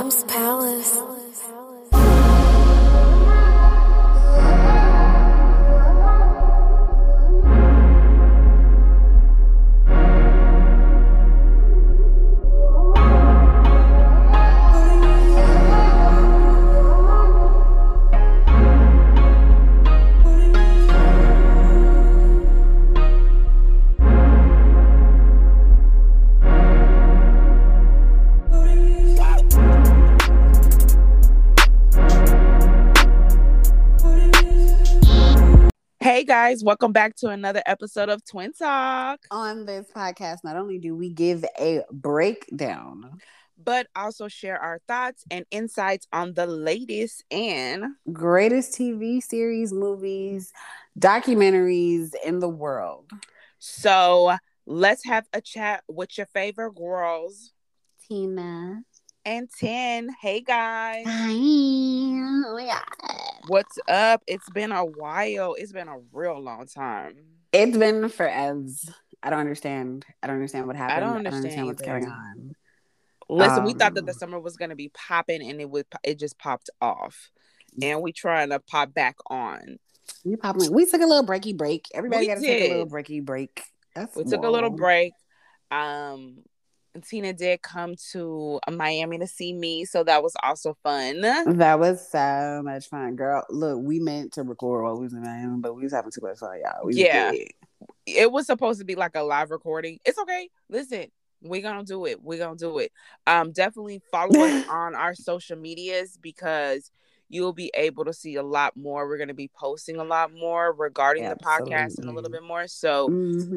House Palace. Hey guys, welcome back to another episode of Twin Talk. On this podcast, not only do we give a breakdown, but also share our thoughts and insights on the latest and greatest TV series, movies, documentaries in the world. So let's have a chat with your favorite girls, Tina and 10. Hey guys. Hi. Oh my God. What's up? It's been a while. It's been a real long time. It's been forever. I don't understand what happened. I don't understand what's going on. Listen, we thought that the summer was going to be popping, and it just popped off, and we trying to pop back on. We took a little breaky break. Everybody got to take a little breaky break. We took a little break. Tina did come to Miami to see me, so that was also fun. That was so much fun, girl. Look, we meant to record while we was in Miami, but we was having too much fun, y'all. It was supposed to be like a live recording. It's okay. Listen, we're gonna do it. Definitely follow us on our social medias because you'll be able to see a lot more. We're gonna be posting a lot more regarding the podcast and a little bit more. So,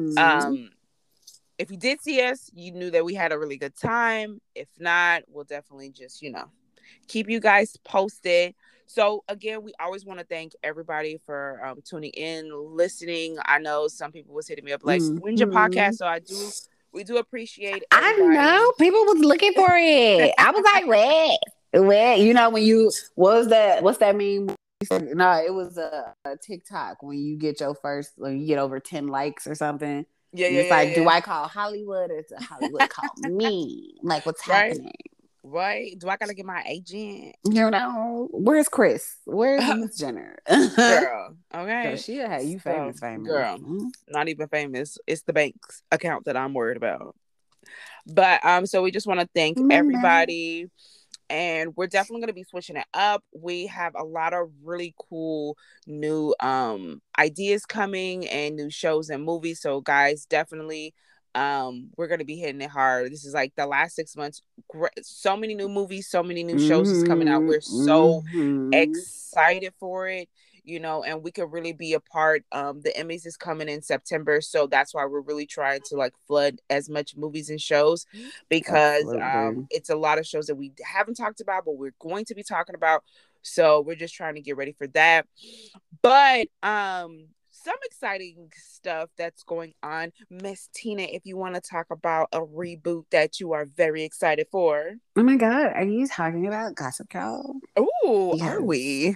if you did see us, you knew that we had a really good time. If not, we'll definitely just, keep you guys posted. So again, we always want to thank everybody for tuning in, listening. I know some people was hitting me up like, when's your podcast? So we do appreciate everybody. I know people was looking for it. I was like, where? What's that meme? No, it was a TikTok when you get over 10 likes or something. Do I call Hollywood or does Hollywood call me? Like, what's happening? Right? Do I gotta get my agent? Where's Chris? Where's Miss Jenner? Girl, okay. Girl, she'll have you famous. Girl, not even famous. It's the bank's account that I'm worried about. But so we just want to thank everybody. And we're definitely going to be switching it up. We have a lot of really cool new ideas coming and new shows and movies. So guys, definitely we're going to be hitting it hard. This is like the last 6 months. So many new movies, so many new shows is coming out. We're so excited for it. And we could really be a part. The Emmys is coming in September, so that's why we're really trying to flood as much movies and shows because it's a lot of shows that we haven't talked about, but we're going to be talking about. So we're just trying to get ready for that. But some exciting stuff that's going on, Miss Tina. If you want to talk about a reboot that you are very excited for. Oh my God, are you talking about Gossip Girl? Oh, yes. Are we?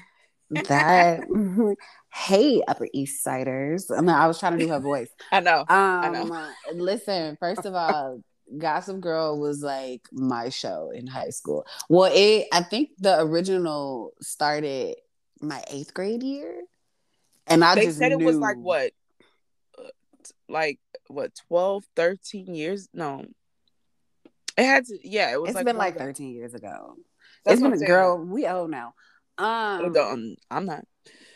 Hey, Upper East Siders. I was trying to do her voice. I know. Listen, first of all, Gossip Girl was like my show in high school. Well, I think the original started my 8th grade year, and they just said it was like what 12, 13 years? No, it had to. Yeah, it was. It's been like 13 years ago. It's been a girl. We old now. I'm not.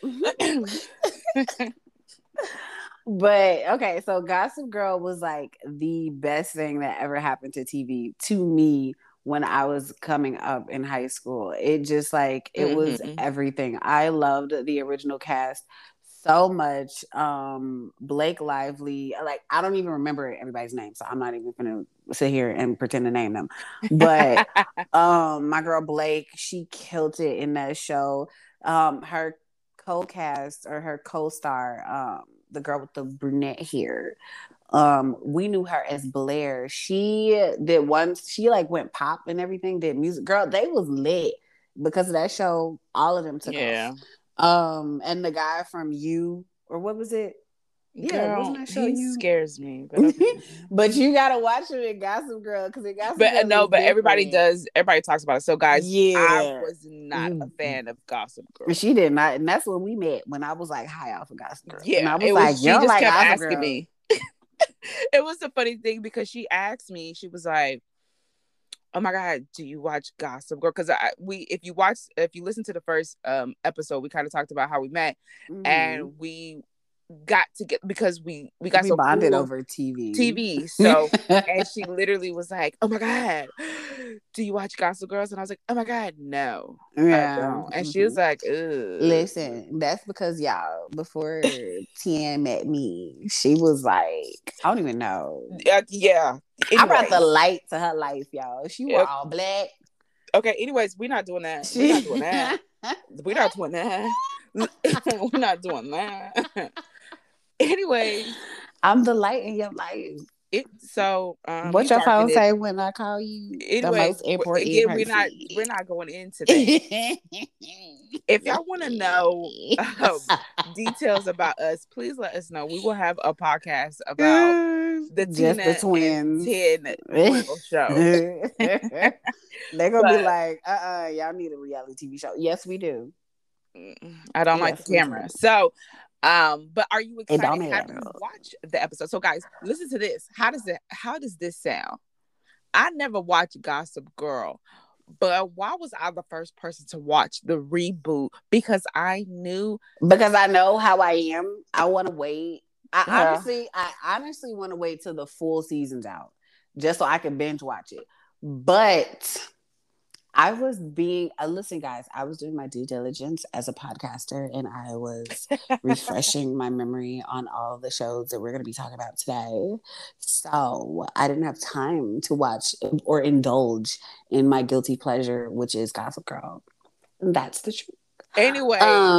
But okay, so Gossip Girl was like the best thing that ever happened to TV to me when I was coming up in high school. It just it was everything. I loved the original cast so much. Blake Lively, I don't even remember everybody's name, so I'm not even gonna sit here and pretend to name them. But my girl Blake, she killed it in that show. Her co-cast or her co-star, the girl with the brunette hair, we knew her as Blair. She went pop and everything, did music. Girl, they was lit because of that show. All of them took off. And the guy from You, or what was it? Yeah, Girl, wasn't that show he you? scares me, but okay. But you gotta watch it in Gossip Girl because in Gossip But Girl no, is but everybody different. does. Everybody talks about it. So, guys, I Yeah. was not a fan of Gossip Girl. She did not, and that's when we met. When I was like high off of Gossip Girl, and Yeah, I was it like, was. "You She don't just like kept Gossip asking Girl?" me. It was a funny thing because she asked me. She was like, "Oh my god, do you watch Gossip Girl?" Because if you listen to the first episode, we kind of talked about how we met, and we got to get because we got We so bonded cool over TV. TV. So, and she literally was like, "Oh my god, do you watch Gossip Girls?" And I was like, "Oh my god, no, I don't." And she was like, "Ugh." Listen, that's because y'all before Tien met me, she was like, I don't even know. Yeah. I brought the light to her life, y'all. She wore all black. Okay. Anyways, we're not doing that. We're not doing that. We're not doing that. We're not doing that. Anyways, I'm the light in your life. What your phone say when I call you the most important again, person? we're not going into that. If y'all want to know details about us, please let us know. We will have a podcast about the Just Tina the twins. and Ted show. They're gonna be like, y'all need a reality TV show. Yes, we do. I don't like the camera. So but are you excited? Have you watched the episode? So guys, listen to this. How does this sound? I never watched Gossip Girl, but why was I the first person to watch the reboot? Because I know how I am. I want to wait. I honestly want to wait till the full season's out, just so I can binge watch it. But I was listen, guys, I was doing my due diligence as a podcaster and I was refreshing my memory on all the shows that we're going to be talking about today. So I didn't have time to watch or indulge in my guilty pleasure, which is Gossip Girl. That's the truth. Anyway.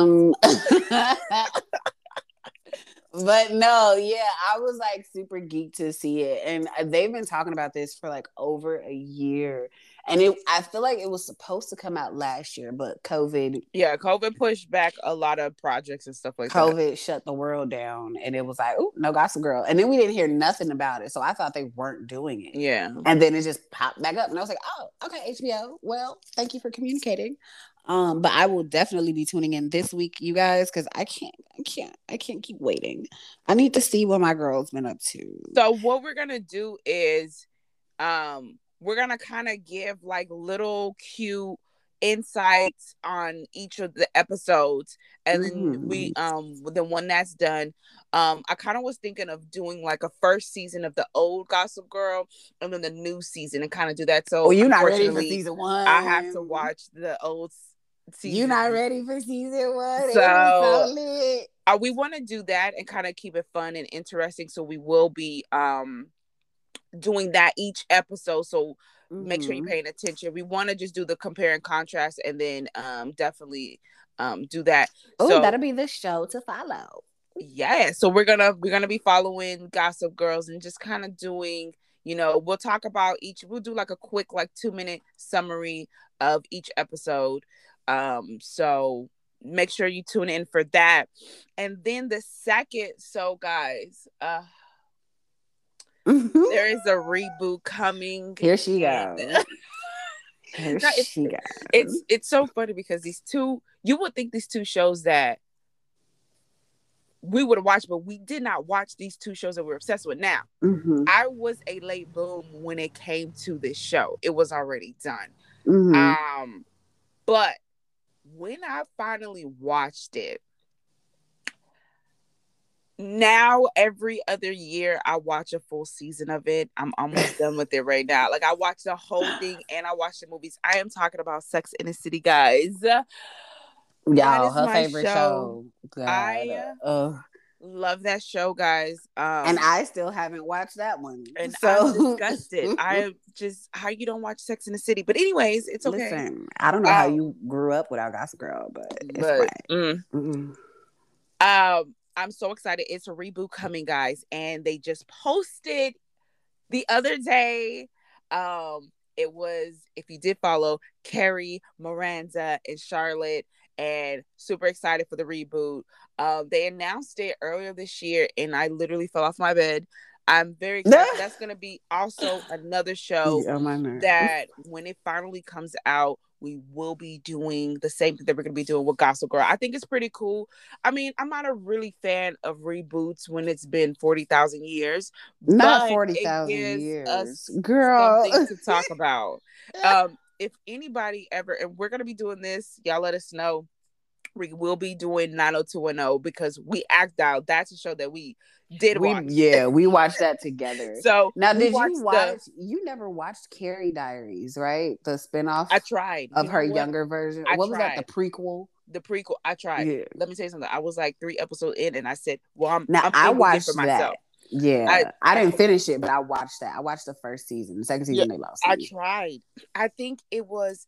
But no, yeah, I was like super geeked to see it. And they've been talking about this for like over a year. And I feel like it was supposed to come out last year, but COVID. Yeah, COVID pushed back a lot of projects and stuff like that. COVID shut the world down. And it was like, oh, no Gossip Girl. And then we didn't hear nothing about it. So I thought they weren't doing it. Yeah. And then it just popped back up. And I was like, oh, okay, HBO. Well, thank you for communicating. But I will definitely be tuning in this week, you guys, because I can't keep waiting. I need to see what my girl's been up to. So what we're gonna do is, we're gonna kind of give like little cute insights on each of the episodes, and then then when that's done, I kind of was thinking of doing like a first season of the old Gossip Girl and then the new season and kind of do that. So you're not ready for season 1. I have to watch the old season. You're not ready for season 1. So we want to do that and kind of keep it fun and interesting. So we will be doing that each episode. So make sure you're paying attention. We want to just do the compare and contrast and then definitely do that. So that'll be the show to follow. Yeah. So we're gonna be following Gossip Girls and just kind of doing, we'll talk about we'll do like a quick like 2-minute summary of each episode. So make sure you tune in for that. And then the second, so guys, there is a reboot coming. Here she goes. It's so funny because you would think these two shows that we would have watched, but we did not watch these two shows that we're obsessed with. Now, I was a late boom when it came to this show. It was already done. But when I finally watched it, now every other year I watch a full season of it. I'm almost done with it right now. Like I watch the whole thing and I watch the movies. I am talking about Sex and the City, guys. Y'all, her favorite show. I love that show, guys. And I still haven't watched that one. And I'm disgusted. I just how you don't watch Sex and the City. But anyways, it's okay. Listen, I don't know how you grew up without Gossip Girl, but it's fine. I'm so excited. It's a reboot coming, guys. And they just posted the other day. It was, if you did follow, Carrie, Miranda, and Charlotte, and super excited for the reboot. They announced it earlier this year, and I literally fell off my bed. I'm very excited. That's going to be also another show Yeah, my nerves. that when it finally comes out, we will be doing the same thing that we're going to be doing with Gossip Girl. I think it's pretty cool. I mean, I'm not a really fan of reboots when it's been 40,000 years, Not but 40,000 it gives years. us Girl. something to talk about. If anybody ever, and we're going to be doing this, y'all let us know. We will be doing 90210 because we act out. That's a show that we did watch. We watched that together. So now, did you watch? You never watched Carrie Diaries, right? The spinoff. I tried of her younger version. What was that? The prequel. The prequel. I tried. Yeah. Let me say something. I was like 3 episodes in, and I said, "Well, I'm I watched for myself." That. Yeah, I didn't finish it, but I watched that. I watched the first season. The second season, they lost. I tried. I think it was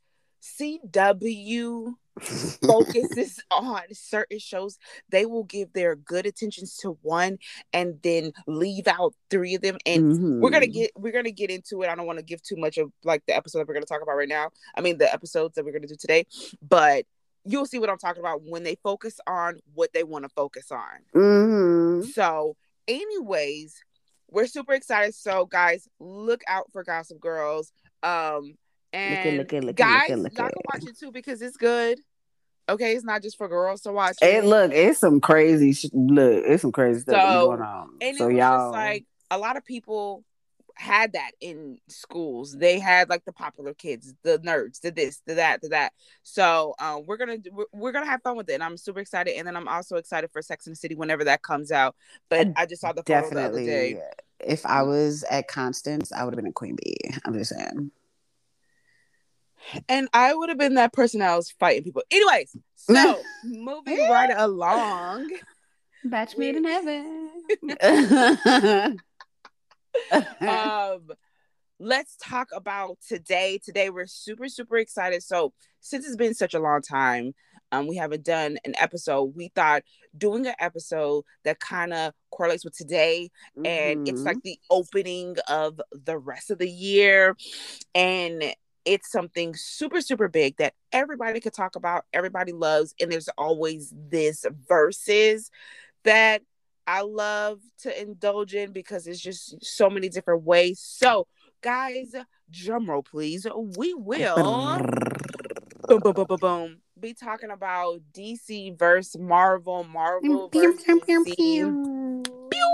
CW focuses on certain shows. They will give their good attentions to one and then leave out 3 of them. And we're gonna get into it. I don't want to give too much of like the episode that we're gonna talk about right now. I mean the episodes that we're gonna do today, but you'll see what I'm talking about when they focus on what they want to focus on. So, anyways, we're super excited. So, guys, look out for Gossip Girls. And guys, y'all can watch it too because it's good. Okay, it's not just for girls to watch it. It's some crazy it's some crazy stuff going on. And so it was just like a lot of people had that in schools. They had like the popular kids, the nerds, the this, the that, the that. So we're gonna have fun with it, and I'm super excited. And then I'm also excited for Sex and the City whenever that comes out. But I just saw the photo the other day. If I was at Constance, I would have been a queen bee. I'm just saying. And I would have been that person that was fighting people. Anyways, so moving right along. Batch made in heaven. Let's talk about today. Today we're super, super excited. So since it's been such a long time, we haven't done an episode. We thought doing an episode that kind of correlates with today, and it's like the opening of the rest of the year, and it's something super, super big that everybody could talk about, everybody loves, and there's always this verses that I love to indulge in because it's just so many different ways. So, guys, drum roll, please. We will be talking about DC versus Marvel, Marvel versus DC.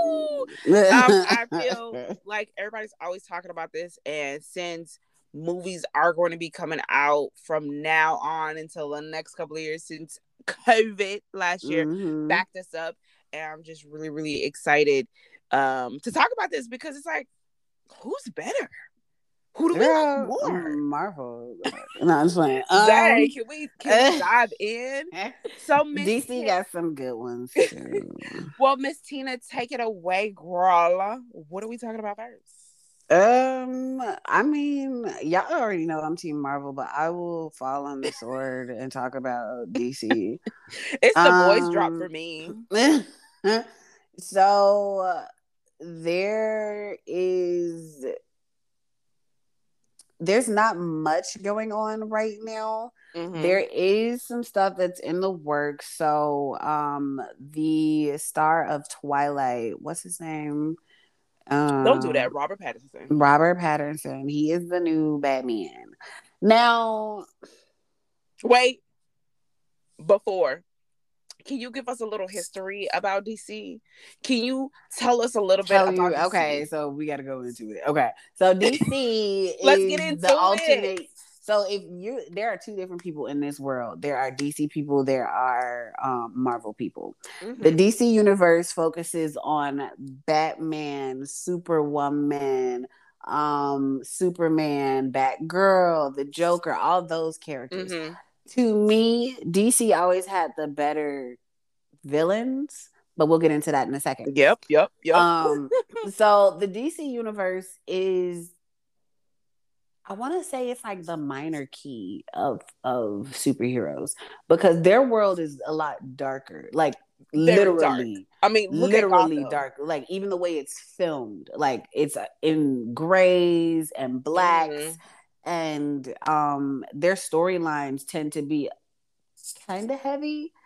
I feel like everybody's always talking about this, and since movies are going to be coming out from now on until the next couple of years, since COVID last year backed us up, and I'm just really, really excited to talk about this because it's like, who's better? Who do we like more? Marvel. No, I'm just playing. Zay, can we dive in? So DC got some good ones too. Well, Miss Tina, take it away, girl. What are we talking about first? I mean, y'all already know I'm Team Marvel, but I will fall on the sword and talk about DC. It's the voice drop for me. So there's not much going on right now. There is some stuff that's in the works. So the star of Twilight, what's his name? Don't do that. Robert Pattinson. He is the new Batman. Now, wait. Before, can you give us a little history about DC? Can you tell us a little bit about DC? Okay, so we got to go into it. Okay, so DC Let's get into the alternate. So there are 2 different people in this world. There are DC people. There are Marvel people. The DC universe focuses on Batman, Superwoman, Superman, Batgirl, the Joker, all those characters. To me, DC always had the better villains, but we'll get into that in a second. Yep. So the DC universe is, I want to say it's like the minor key of superheroes because their world is a lot darker. Like literally, dark. I mean, literally dark. Like even the way it's filmed, like it's in grays and blacks, and their storylines tend to be kind of heavy.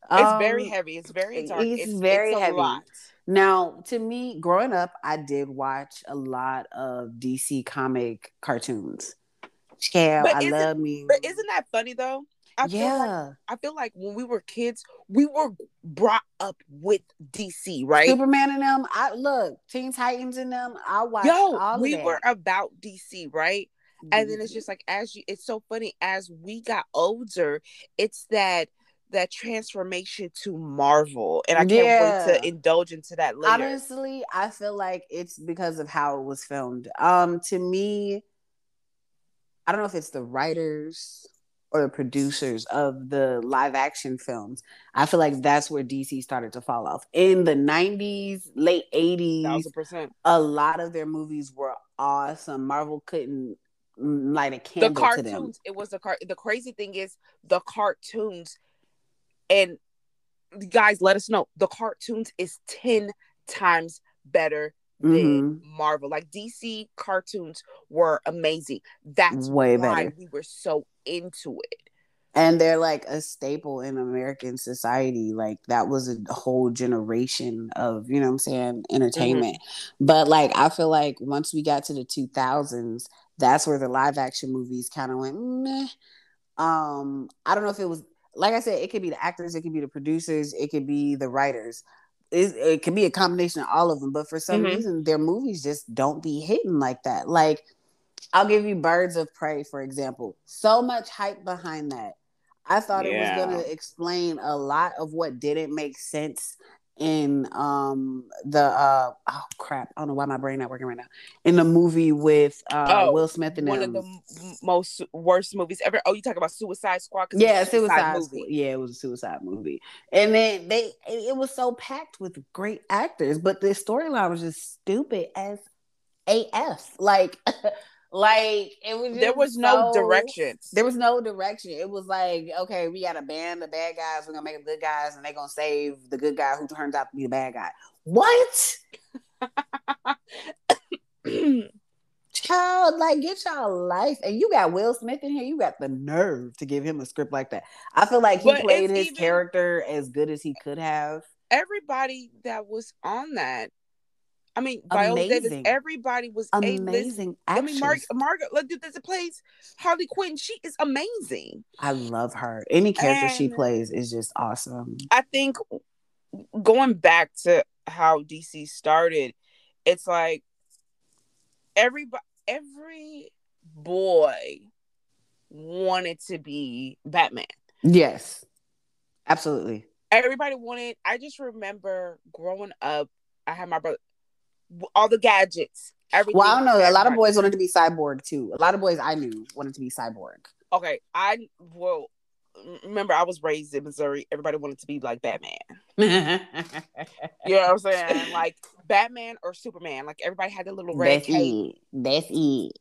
It's very heavy. It's very dark. It's It's very a heavy. lot. Now, to me, growing up, I did watch a lot of DC comic cartoons. Child, But I isn't love me. but isn't that funny though? Yeah. I feel like when we were kids, we were brought up with DC, right? Superman and them. I look, Teen Titans and them. I watched Yo, all of we were that. about DC, right? And then it's just like it's so funny as we got older, it's that transformation to Marvel, and I can't wait Yeah. to indulge into that later. Honestly, I feel like it's because of how it was filmed. To me, I don't know if it's the writers or the producers of the live action films. I feel like that's where DC started to fall off. In the 90s, late 80s, 1000%. a lot of their movies were awesome. Marvel couldn't light a The candle to them. cartoons, it was the crazy thing is the cartoons, and guys, let us know, the cartoons is 10 times better than Marvel. Like DC cartoons were amazing. That's way why better. we were so into it. And they're like a staple in American society. Like that was a whole generation of, you know what I'm saying, entertainment. But like I feel like once we got to the 2000s, that's where the live action movies kind of went meh. I don't know if it was, like I said, it could be the actors, it could be the producers, it could be the writers. It could be a combination of all of them. But for some reason, their movies just don't be hitting like that. Like, I'll give you Birds of Prey, for example. So much hype behind that. I thought it was going to explain a lot of what didn't make sense in the oh crap, I don't know why my brain not working right now, in the movie with Will Smith and one them. of the most worst movies ever. Oh, you talk about Suicide Squad? Yeah, Suicide movie. Yeah, it was a suicide movie, and then it was so packed with great actors, but the storyline was just stupid as AF. Like like it was just there was no direction. There was no direction. It was like, okay, we got a band of bad guys, we're gonna make them good guys, and they're gonna save the good guy who turns out to be the bad guy. What? Child, like get y'all life. And you got Will Smith in here, you got the nerve to give him a script like that. I feel like he played his character as good as he could have. Everybody that was on that, I mean, Viola Davis, everybody was amazing. I mean, Margaret that plays Harley Quinn, she is amazing. I love her. Any character she plays is just awesome. I think going back to how DC started, it's like every boy wanted to be Batman. Yes, absolutely. Everybody wanted. I just remember growing up, I had my brother, all the gadgets, everything. Well, I don't know. A lot of boys wanted to be Cyborg too. A lot of boys I knew wanted to be Cyborg. Okay, remember I was raised in Missouri. Everybody wanted to be like Batman. You know what I'm saying? Like Batman or Superman. Like everybody had the little red cape. That's it.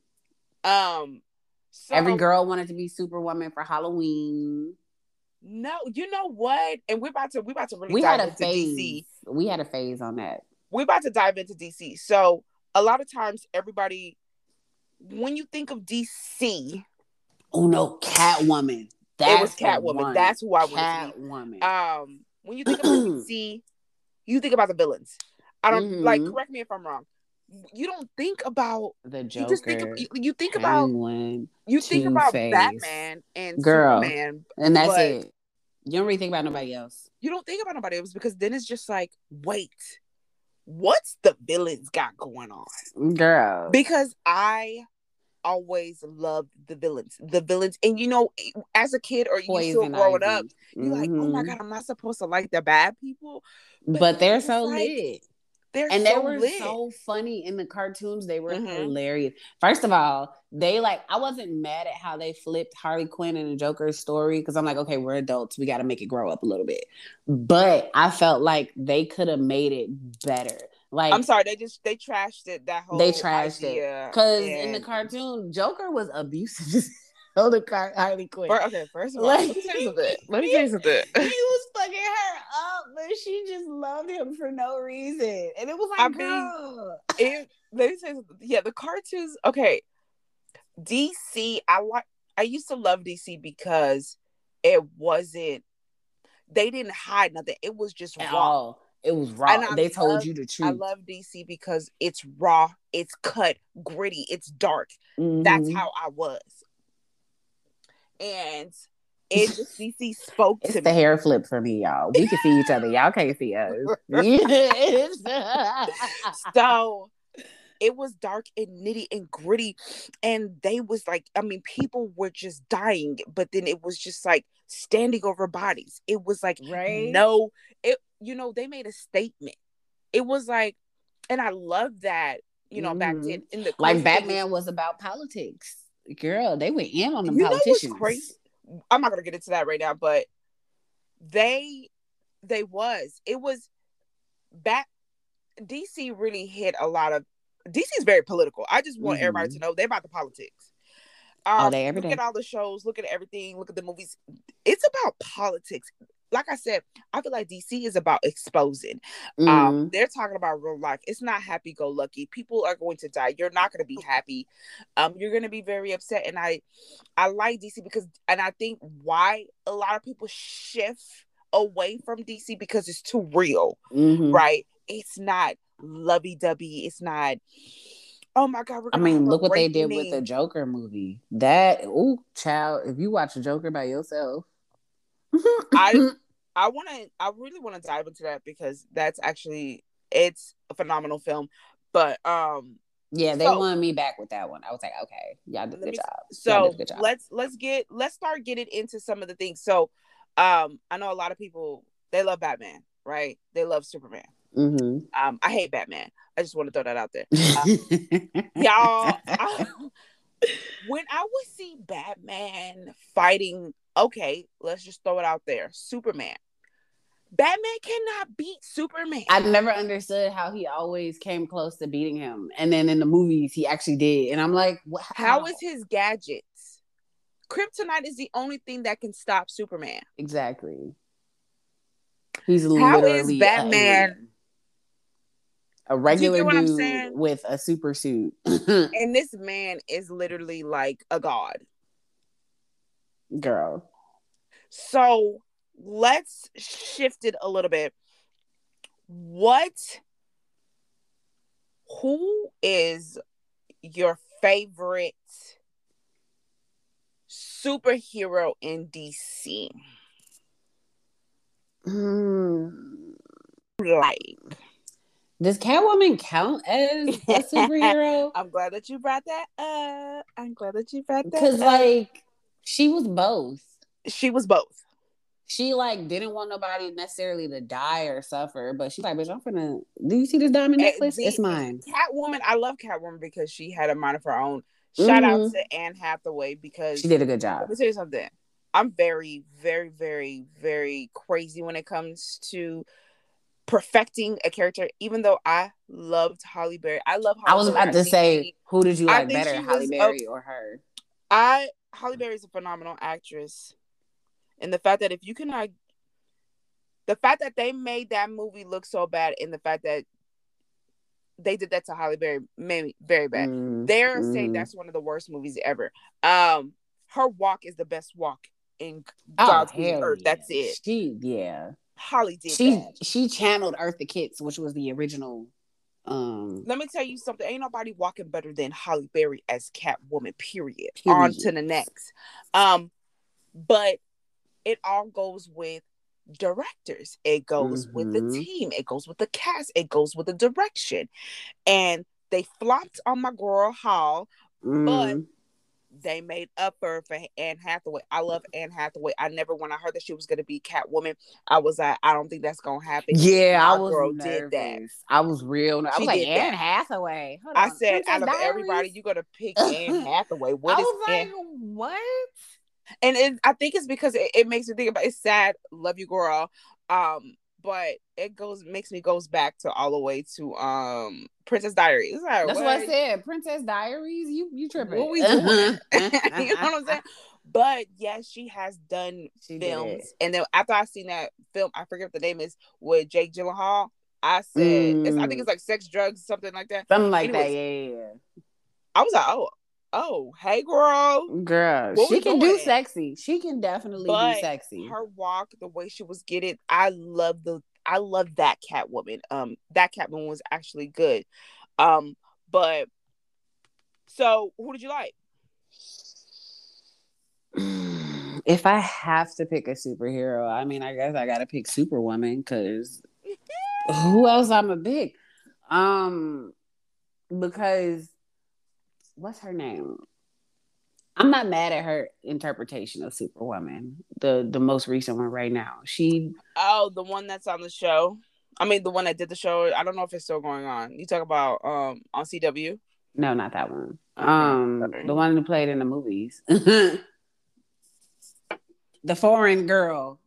So every girl wanted to be Superwoman for Halloween. No, you know what? And we're about to really dive into DC. We had a phase on that. We're about to dive into DC. So a lot of times, everybody, when you think of DC, oh no, Catwoman. It was Catwoman. That's who I was. Catwoman. When you think of DC, you think about the villains. I don't like. Correct me if I'm wrong. You don't think about the Joker. You think Penguin, about Batman and Superman, and that's it. You don't really think about nobody else. You don't think about nobody else because then it's just like, wait, what's the villains got going on, girl? Because I always loved the villains, and you know, as a kid or you still growing up, you're like, oh my god, I'm not supposed to like the bad people, but they're so lit. They were so funny in the cartoons. They were hilarious. First of all, I wasn't mad at how they flipped Harley Quinn and the Joker's story because I'm like, okay, we're adults. We got to make it grow up a little bit. But I felt like they could have made it better. Like, I'm sorry, they trashed it. They trashed it because in the cartoon, Joker was abusive. The Harley Quinn. First of all, let me tell you something. He was fucking her up, but she just loved him for no reason, and it was like, let me tell you something. Yeah, the cartoons. Okay, DC. I used to love DC because it wasn't. they didn't hide nothing. It was just At raw. all. It was raw. And They told you the I truth. love DC because it's raw, it's cut, gritty, it's dark. That's how I was. And it just DC spoke to me. It's the hair flip for me, y'all. We can see each other. Y'all can't see us. So it was dark and nitty and gritty. And they was like, I mean, people were just dying, but then it was just like standing over bodies. It was like, no, they made a statement. It was like, and I love that, back then in the like Batman was about politics. Girl, they went in on the politicians. Know what's crazy? I'm not gonna get into that right now, but it was DC really hit a lot of. DC is very political. I just want everybody to know they're about the politics. All day, every look day. At all the shows, look at everything, look at the movies. It's about politics. Like I said, I feel like DC is about exposing. They're talking about real life. It's not happy-go-lucky. People are going to die. You're not going to be happy. You're going to be very upset. And I like DC and I think why a lot of people shift away from DC because it's too real, right? It's not lovey-dovey. It's not, oh my God, look what they did with the Joker movie. Child, if you watch the Joker by yourself. I really want to dive into that because that's actually, it's a phenomenal film. But yeah, they wanted me back with that one. I was like, okay, y'all did a good job. So let's start getting into some of the things. So I know a lot of people, they love Batman, right? They love Superman. I hate Batman. I just want to throw that out there. Y'all, when I would see Batman fighting, okay, let's just throw it out there, Superman. Batman cannot beat Superman. I never understood how he always came close to beating him. And then in the movies, he actually did. And I'm like, how is his gadgets? Kryptonite is the only thing that can stop Superman. Exactly. He's how is Batman a regular dude with a super suit? And this man is literally like a god. Girl. So let's shift it a little bit. Who is your favorite superhero in DC? Like, does Catwoman count as a superhero? I'm glad that you brought that up. Because like she was both. She like didn't want nobody necessarily to die or suffer, but she's like, bitch, I'm finna. Do you see this diamond necklace? It's mine. Catwoman, I love Catwoman because she had a mind of her own. Shout out to Anne Hathaway because she did a good job. Let me tell you something. I'm very, very, very, very crazy when it comes to perfecting a character. Even though I loved Halle Berry, I was about to say, who did you like better, Halle Berry or her? Halle Berry is a phenomenal actress. And the fact that the fact that they made that movie look so bad, and the fact that they did that to Halle Berry made me very bad. They're saying that's one of the worst movies ever. Her walk is the best walk in God's earth. Yeah. That's it. Holly did that. She channeled Eartha Kitt, which was the original. Let me tell you something. Ain't nobody walking better than Halle Berry as Catwoman. Period. On to the next. But it all goes with directors. It goes with the team. It goes with the cast. It goes with the direction. And they flopped on my girl Hall, but they made up for Anne Hathaway. I love Anne Hathaway. I heard that she was going to be Catwoman, I was like, I don't think that's going to happen. Yeah, I was nervous. Did that. I was real. I was like, Anne Hathaway. Hold on. I said, out of everybody, you're going to pick Anne Hathaway. What? And I think it's because it makes me think about, it's sad. Love you, girl. But it makes me goes back to all the way to Princess Diaries. Like, that's what I said. Princess Diaries. You tripping? What we doing? You know what I'm saying? But yes, she has done films, and then after I seen that film, I forget what the name is, with Jake Gyllenhaal. I said, I think it's like Sex, Drugs, something like that. Something like that. Yeah. I was like, oh, Oh, hey, girl. Girl, What she we can do doing? sexy. She can definitely do But sexy. her walk, the way she was getting, I love that Catwoman. That Catwoman was actually good. But so who did you like? If I have to pick a superhero, I mean, I guess I gotta pick Superwoman because who else I'm a pick? Because what's her name? I'm not mad at her interpretation of Superwoman, the most recent one right now. Oh, the one that's on the show. I mean, the one that did the show. I don't know if it's still going on. You talk about on CW? No, not that one. Okay, The one who played in the movies. The foreign girl.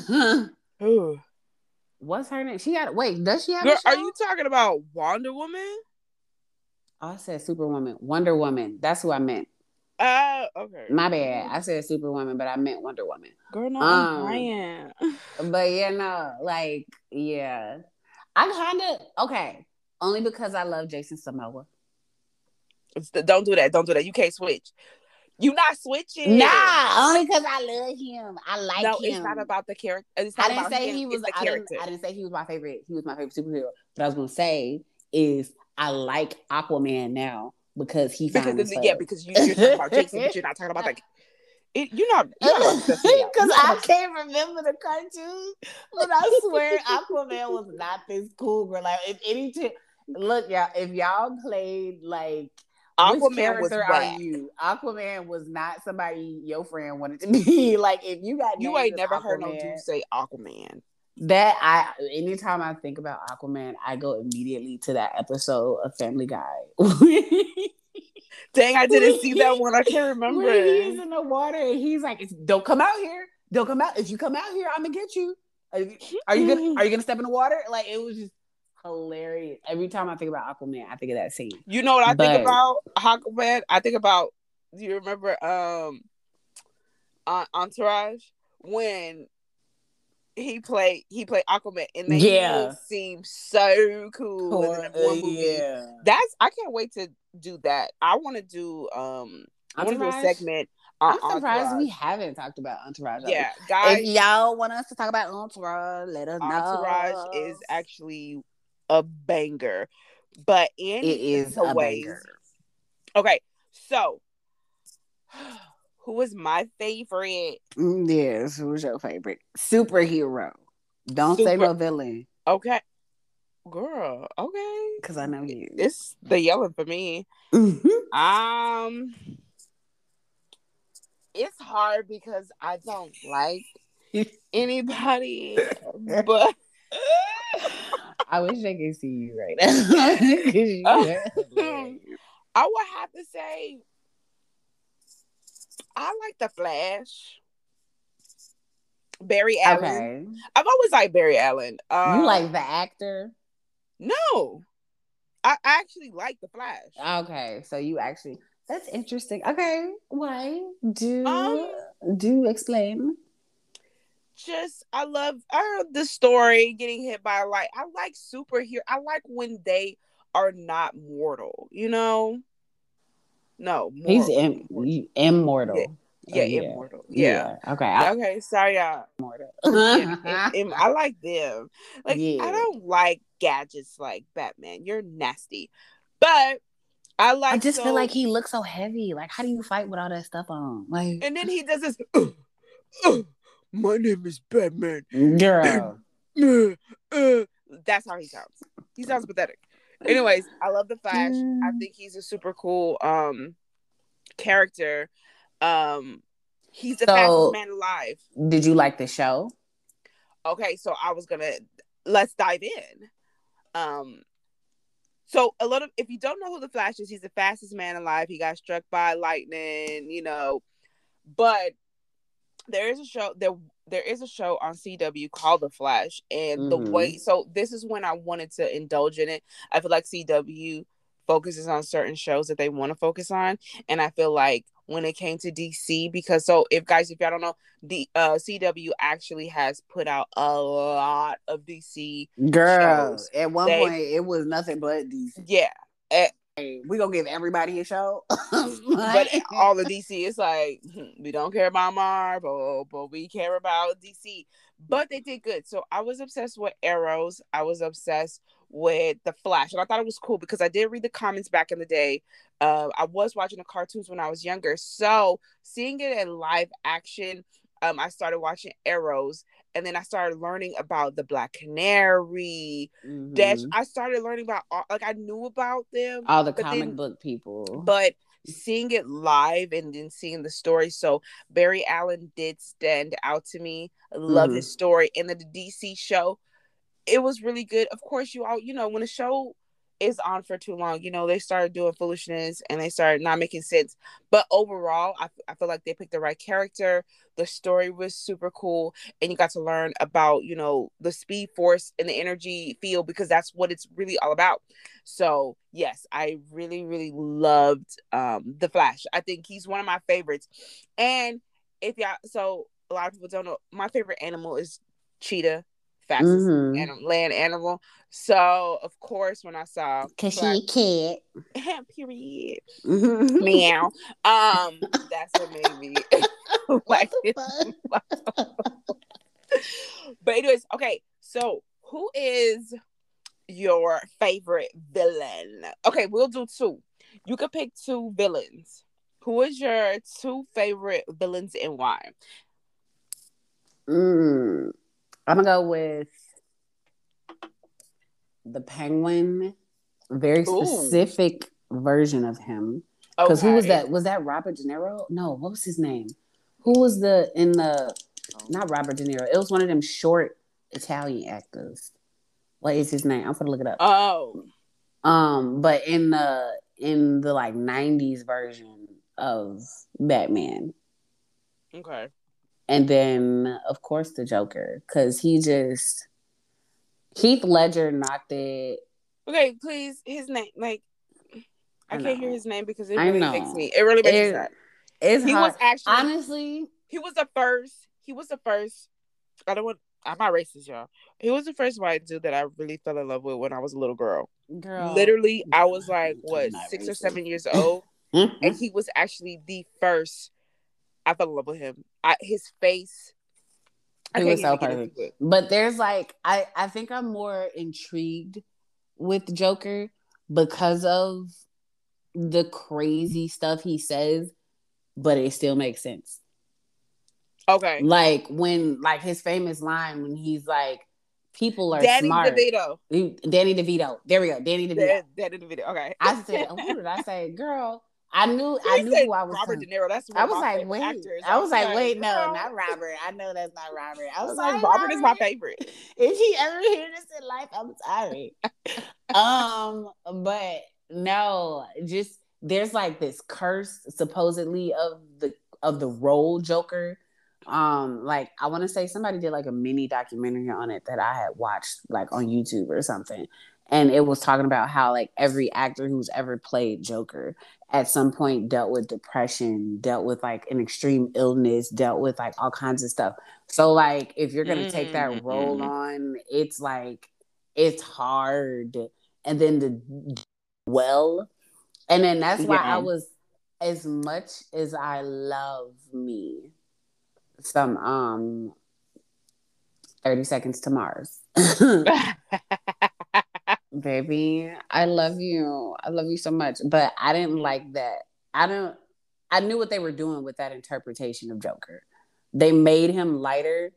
What's her name? Does she have Girl, a are show? you talking about Wonder Woman? Oh, I said Superwoman. Wonder Woman. That's who I meant. Okay. My bad. I said Superwoman, but I meant Wonder Woman. Girl, no, I'm crying. But yeah, no, like, yeah. I kind of, okay. Only because I love Jason Momoa. Don't do that. Don't do that. You can't switch. You not switching. Nah, only because I love him. I like him. No, it's not about the character. It's not I didn't about say him. he was. It's the I character. didn't say he was my favorite. He was my favorite superhero. What I was gonna say is I like Aquaman now because he found his because you're talking about Jason, but you're not talking about like. You're not because I can't remember the cartoon, but I swear Aquaman was not this cool girl. Like if anything, look, y'all, if y'all played like Aquaman which character are you? Aquaman was not somebody your friend wanted to be. Like if you got you ain't never heard no dude say Aquaman. Anytime I think about Aquaman, I go immediately to that episode of Family Guy. Dang, I didn't see that one. I can't remember. When he's in the water and he's like, "Don't come out here. Don't come out. If you come out here, I'm gonna get you. Are you gonna step in the water?" Like it was just hilarious. Every time I think about Aquaman, I think of that scene. You know what I think about Aquaman? I think about. Do you remember Entourage when he played Aquaman and they seem so cool in that one movie. Yeah. I can't wait to do that. I want to do a segment. I'm surprised we haven't talked about Entourage. Yeah, guys, if y'all want us to talk about Entourage, let us know. Entourage is actually a banger, but it is a banger. Okay, so who is my favorite? Yes, who's your favorite superhero? Don't say no villain. Okay, girl. Okay, because I know you. It's the yelling for me. It's hard because I don't like anybody, but I wish I could see you right now. I would have to say I like the Flash. Barry Allen. Okay. I've always liked Barry Allen. You like the actor? No. I actually like the Flash. Okay. So you actually, that's interesting. Okay. Why? Do explain. Just I love the story, getting hit by a light. I like superhero. I like when they are not mortal, you know? No, he's immortal. Yeah, immortal. Yeah. Okay. Okay. Sorry, y'all. Immortal. I like them. Like I don't like gadgets like Batman. You're nasty, but I just feel like he looks so heavy. Like, how do you fight with all that stuff on? Like, and then he does this. My name is Batman. Girl. That's how he sounds. He sounds pathetic. Anyways, I love the Flash. I think he's a super cool character. He's the fastest man alive. Did you like the show? Okay, so let's dive in. So if you don't know who the Flash is, he's the fastest man alive. He got struck by lightning, but there is a show on CW called The Flash, and the way. So this is when I wanted to indulge in it. I feel like CW focuses on certain shows that they want to focus on, and I feel like when it came to DC, because if y'all don't know, the CW actually has put out a lot of DC shows. At one point it was nothing but DC. Yeah. We gonna give everybody a show. But all the DC is like, we don't care about Marvel, but we care about DC. But they did good. So I was obsessed with Arrows. I was obsessed with The Flash. And I thought it was cool because I did read the comics back in the day. I was watching the cartoons when I was younger. So seeing it in live action, I started watching Arrows. And then I started learning about the Black Canary, Dash. I started learning about I knew about them, all the comic book people, but seeing it live and then seeing the story. So Barry Allen did stand out to me. I love his story. And the DC show, it was really good. Of course, when a show is on for too long, they started doing foolishness and they started not making sense. But overall, I feel like they picked the right character. The story was super cool. And you got to learn about, the speed force and the energy field, because that's what it's really all about. So yes, I really, really loved The Flash. I think he's one of my favorites. And so a lot of people don't know, my favorite animal is cheetah. Fastest land animal. So of course, when I saw, cause she a cat, period, meow. That's what made me like it. But anyways, okay. So who is your favorite villain? Okay, we'll do two. You can pick two villains. Who is your two favorite villains and why? I'm gonna go with the Penguin. Very specific version of him. Because who was that? Was that Robert De Niro? No, what was his name? Who was not Robert De Niro. It was one of them short Italian actors. What is his name? I'm gonna look it up. But in the like 90s version of Batman. Okay. And then, of course, the Joker. Because Heath Ledger knocked it. Okay, please, his name. Like, I can't hear his name because it really makes me. It really makes me sad. He hard. Was actually, honestly, he was the first. I'm not racist, y'all. He was the first white dude that I really fell in love with when I was a little girl. Literally, I was like, 6 or 7 years old, and he was actually the first. I fell in love with him. His face. He was so perfect. But there's like, I think I'm more intrigued with Joker because of the crazy stuff he says, but it still makes sense. Okay. Like when, like his famous line when he's like, people are smart. Danny DeVito. There we go. Danny DeVito. Danny DeVito. Okay. I said, who did I say? Girl, I knew who I was. Robert De Niro. That's I was like, wait. Actors. I was like, wait, no, not Robert. I know that's not Robert. I was like, Robert is my favorite. If he ever hear this in life, I'm sorry. But no, just there's like this curse supposedly of the role Joker. Like I want to say somebody did like a mini documentary on it that I had watched like on YouTube or something. And it was talking about how like every actor who's ever played Joker at some point dealt with depression, dealt with like an extreme illness, dealt with like all kinds of stuff. So like if you're going to take that role on, it's like, it's hard. And then and then that's why I was, as much as I love me some 30 Seconds to Mars. Baby, I love you. I love you so much. But I didn't like that. I knew what they were doing with that interpretation of Joker. They made him lighter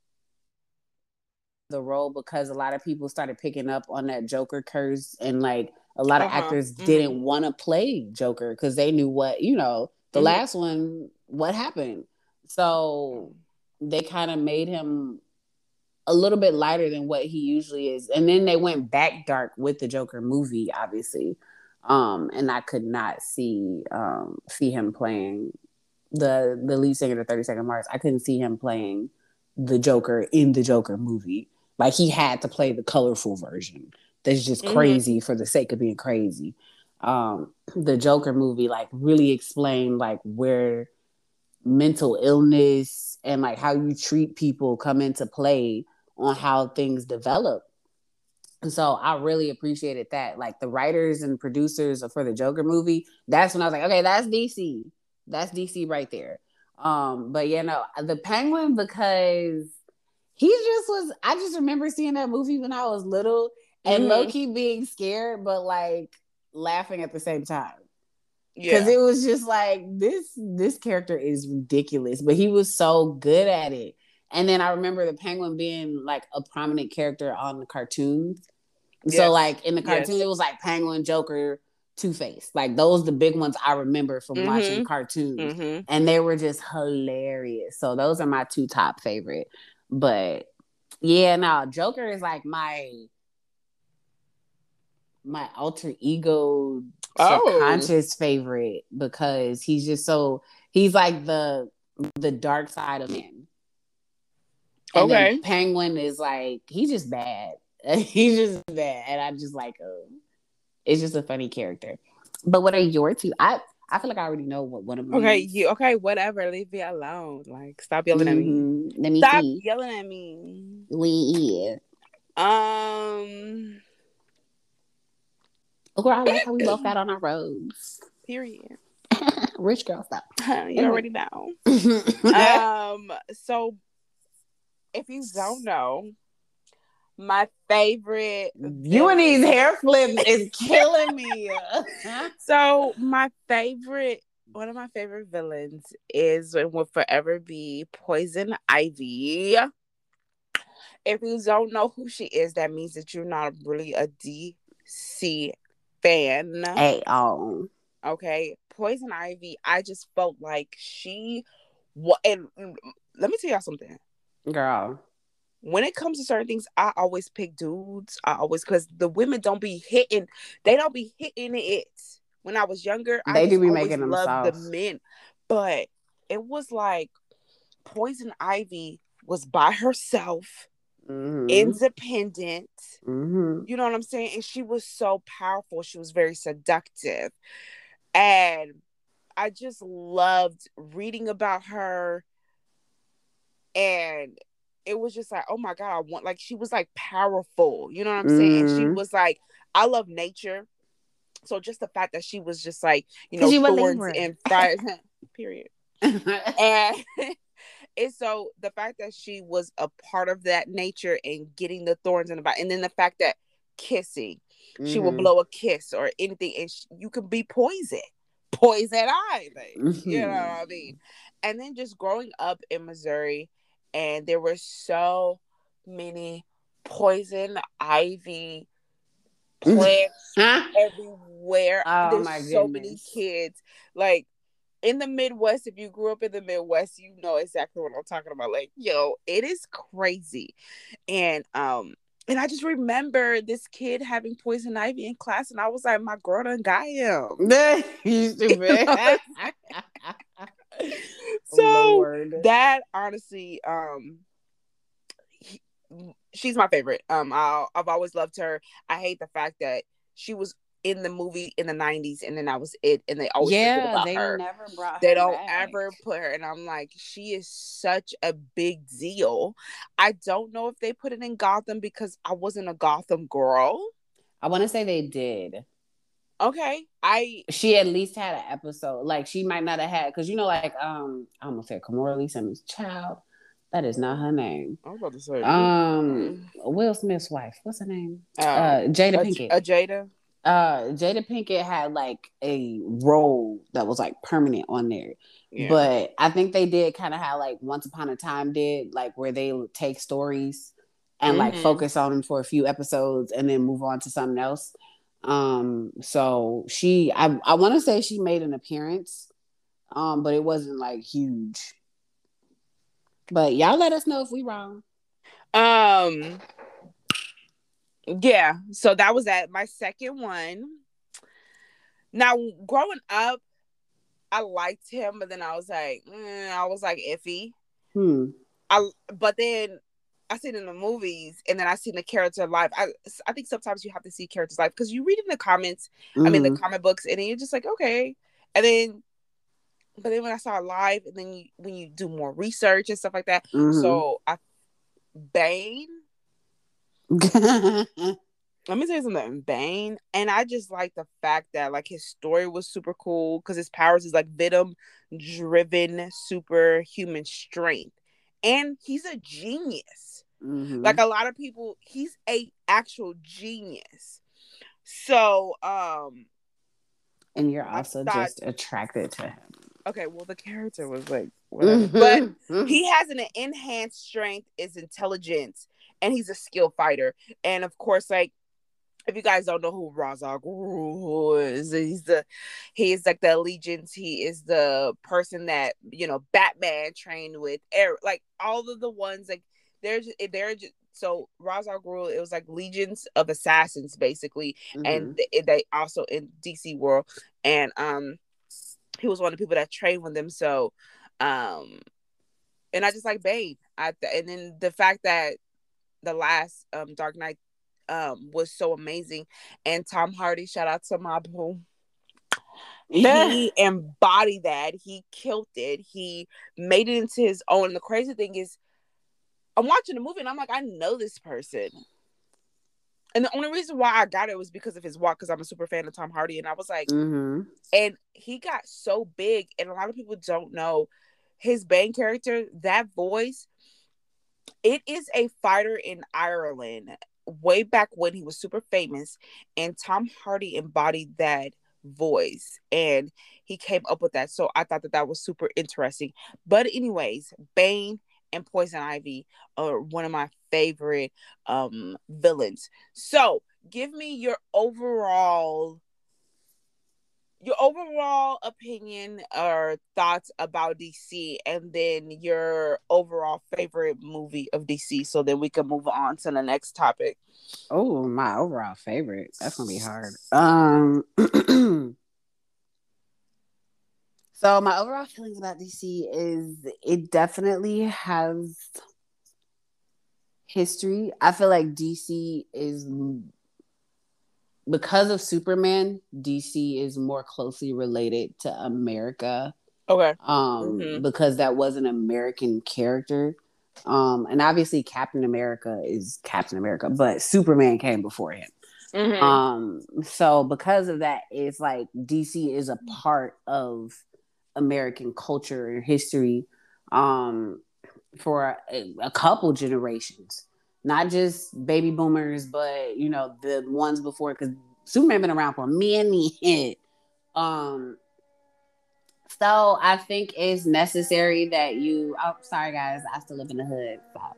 the role because a lot of people started picking up on that Joker curse, and like a lot of actors didn't want to play Joker because they knew what, the last one, what happened. So they kind of made him a little bit lighter than what he usually is. And then they went back dark with the Joker movie, obviously. And I could not see him playing the lead singer of 30 Seconds to Mars. I couldn't see him playing the Joker in the Joker movie. Like he had to play the colorful version. That's just crazy for the sake of being crazy. The Joker movie like really explained like where mental illness and like how you treat people come into play on how things develop. So I really appreciated that. Like the writers and producers for the Joker movie, that's when I was like, okay, that's DC. That's DC right there. But yeah, no, the Penguin, because he just was, I just remember seeing that movie when I was little and low key being scared, but like laughing at the same time. Because it was just like this character is ridiculous, but he was so good at it. And then I remember the Penguin being like a prominent character on the cartoons. Yes. So like in the cartoon, it was like Penguin, Joker, Two-Face. Like those the big ones I remember from watching cartoons. And they were just hilarious. So those are my two top favorite. But yeah, no, Joker is like my alter ego subconscious favorite, because he's just so, he's like the dark side of him. And then Penguin is like, he's just bad. He's just bad. And I just like him. It's just a funny character. But what are your two? I feel like I already know what one of them is. Okay, whatever. Leave me alone. Like, stop yelling at me. Let me stop see. Yelling at me. We girl, I like how we both got on our robes. Period. Rich girl stuff. You already know. So if you don't know, my favorite you and these hair flips is killing me. So one of my favorite villains is and will forever be Poison Ivy. If you don't know who she is, that means that you're not really a DC fan at all. Okay, Poison Ivy, I just felt like and let me tell y'all something, girl. When it comes to certain things, I always pick dudes. Because the women don't be hitting it. When I was younger, I do be making them loved the men, but it was like Poison Ivy was by herself, independent. You know what I'm saying? And she was so powerful. She was very seductive, and I just loved reading about her. And it was just like, oh my God, she was like powerful. You know what I'm saying? And she was like, I love nature. So just the fact that she was just like, thorns and fires, period. And so the fact that she was a part of that nature and getting the thorns in the body, and then the fact that kissing, she will blow a kiss or anything, and you can be poison ivy. You know what I mean? And then just growing up in Missouri, and there were so many poison ivy plants everywhere. There's so many kids. Like in the Midwest, if you grew up in the Midwest, you know exactly what I'm talking about. Like, yo, it is crazy. And I just remember this kid having poison ivy in class, and I was like, my girl done got him. You stupid. So Lord. That honestly, she's my favorite. I've always loved her. I hate the fact that she was in the movie in the 90s, and then that was it, and they always forget about her. Never brought they her don't back. Ever put her, and I'm like, she is such a big deal. I don't know if they put it in Gotham, because I wasn't a Gotham girl. I want to say they did. Okay, she at least had an episode. Like she might not have had, because like I almost said Kimora Lee Simmons' child. That is not her name. I was about to say Will Smith's wife. What's her name? Jada Pinkett. Jada. Jada Pinkett had like a role that was like permanent on there. Yeah. But I think they did kind of how like Once Upon a Time did, like where they would take stories and like focus on them for a few episodes and then move on to something else. So I want to say she made an appearance, but it wasn't like huge. But y'all let us know if we wrong. Yeah, so that was my second one. Now, growing up, I liked him, but then I was like, iffy. But then I seen in the movies, and then I seen the character live. I think sometimes you have to see characters live, because you read in the comments, the comic books, and then you're just like, okay. But then when I saw it live, and then when you do more research and stuff like that, so Bane. let me tell you something. Bane, and I just like the fact that like his story was super cool because his powers is like venom driven superhuman strength, and he's a genius. Mm-hmm. Like a lot of people, he's a actual genius. So, And you're I also thought, just attracted to him. okay, well, the character was like whatever, but Mm-hmm. he has an enhanced strength, is intelligence, and he's a skilled fighter. And of course, like if you guys don't know who Ra's al Ghul is, he's like the allegiance. He is the person that Batman trained with. Like all of the ones like they're just so Ra's al Ghul. It was like legions of assassins basically, and Mm-hmm. they also in DC world, and he was one of the people that trained with them. So, um, and I just like Bane. And then the fact that the last Dark Knight was so amazing, and Tom Hardy, shout out to my boo. He embodied that. He killed it. He made it into his own. And the crazy thing is, I'm watching the movie and I'm like, I know this person. And the only reason why I got it was because of his walk, because I'm a super fan of Tom Hardy. And I was like, Mm-hmm. and he got so big, and a lot of people don't know his Bane character, that voice. It is a fighter in Ireland way back when he was super famous, and Tom Hardy embodied that voice and he came up with that. So I thought that that was super interesting. But anyways, Bane and Poison Ivy are one of my favorite villains. So give me your overall opinion or thoughts about DC, and then your overall favorite movie of DC, so then we can move on to the next topic. Oh, my overall favorite. That's gonna be hard. So my overall feelings about DC is it definitely has history. I feel like DC is because of Superman, DC is more closely related to America. Okay. Mm-hmm. Because that was an American character. And obviously Captain America is Captain America, but Superman came before him. Mm-hmm. So because of that, it's like DC is a part of American culture and history for a couple generations, not just baby boomers, but the ones before, because Superman been around for many. um, so I think it's necessary that you. Oh, sorry guys, I still live in the hood. Stop.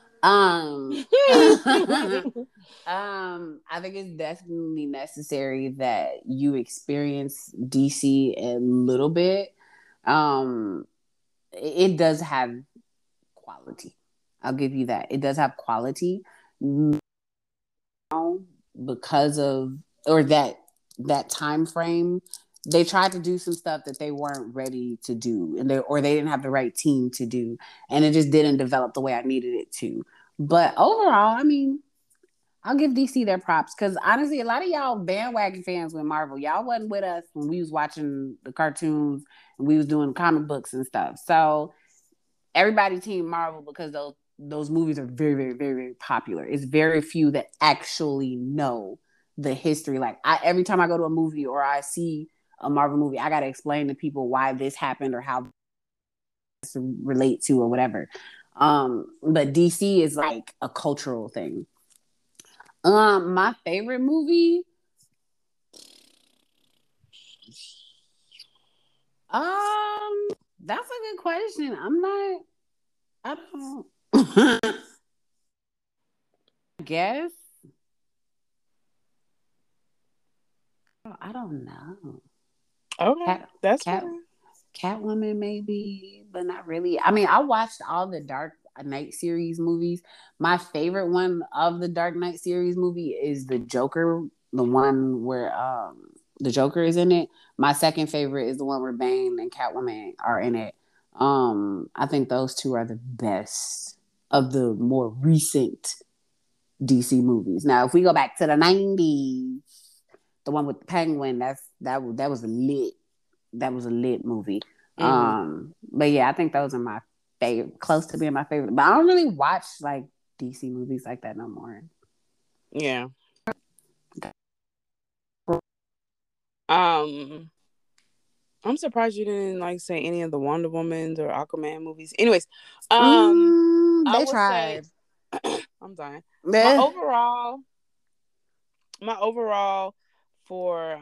I think it's definitely necessary that you experience DC a little bit. Um, it does have quality. I'll give you that. It does have quality because of or that time frame. They tried to do some stuff that they weren't ready to do, and they didn't have the right team to do, and it just didn't develop the way I needed it to. But overall, I mean, I'll give DC their props because honestly, a lot of y'all bandwagon fans with Marvel, y'all wasn't with us when we was watching the cartoons and we was doing comic books and stuff. So everybody team Marvel because those movies are very, very, very, very popular. It's very few that actually know the history. Like every time I go to a movie or I see a Marvel movie, I gotta explain to people why this happened or how to relate to or whatever. But DC is like a cultural thing. My favorite movie. Um, that's a good question. I don't guess. I don't know. Okay, Cat, that's cat, fine. Catwoman maybe, but not really. I mean, I watched all the Dark Knight series movies. My favorite one of the Dark Knight series movie is the Joker, the one where the Joker is in it. My second favorite is the one where Bane and Catwoman are in it. I think those two are the best of the more recent DC movies. Now, if we go back to the 90s, the one with the Penguin, that was a lit movie. Mm-hmm. But yeah, I think those are my favorite, close to being my favorite. But I don't really watch like DC movies like that no more. Yeah. Um, I'm surprised you didn't like say any of the Wonder Woman or Aquaman movies. Anyways, I They would say tried. I'm dying. My Meh. overall, my overall for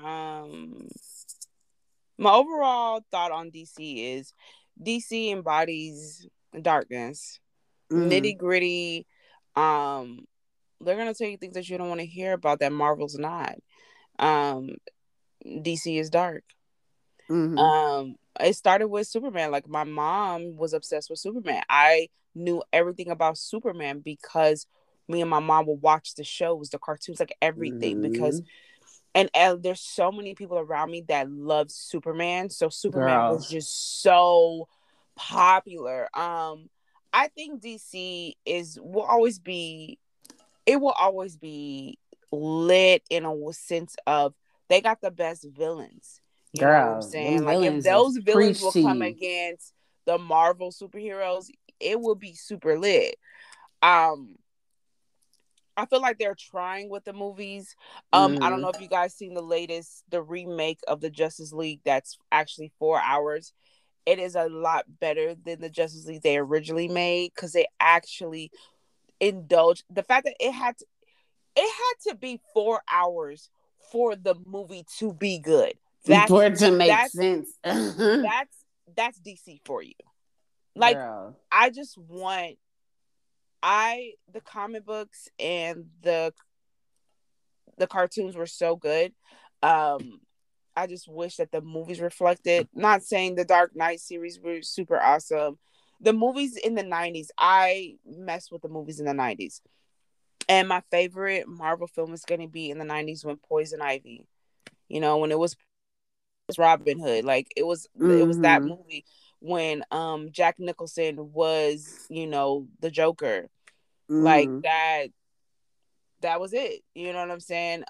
my overall thought on DC is DC embodies darkness, Mm. nitty gritty. Um, they're gonna tell you things that you don't want to hear about that Marvel's not. Um, DC is dark. Mm-hmm. It started with Superman. Like my mom was obsessed with Superman. I knew everything about Superman because me and my mom would watch the shows, the cartoons, like everything. Mm-hmm. Because and there's so many people around me that love Superman. So Superman was Girl. just so popular. I think DC is will always be it will always be lit in a sense of they got the best villains. You know what I'm Girl, them saying? Like if villains will those villains preach will to come you. against the Marvel superheroes, it will be super lit. Um I feel like they're trying with the movies. I don't Mm-hmm. know if you guys seen the remake of the Justice League that's actually 4 hours. It is a lot better than the Justice League they originally made because they actually indulged the fact that it had to be 4 hours for the movie to be good. For That's it to make that's sense. that's that's DC for you. Like Girl. I just want I the comic books and the cartoons were so good. Um I just wish that the movies reflected. Not saying the Dark Knight series were super awesome. The movies in the 90s, I messed with the movies in the 90s. And my favorite Marvel film is going to be in the 90s when Poison Ivy, when it was Robin Hood. Like it was that Mm-hmm. movie when Jack Nicholson was, the Joker. Like Mm-hmm. that was it. You know what I'm saying?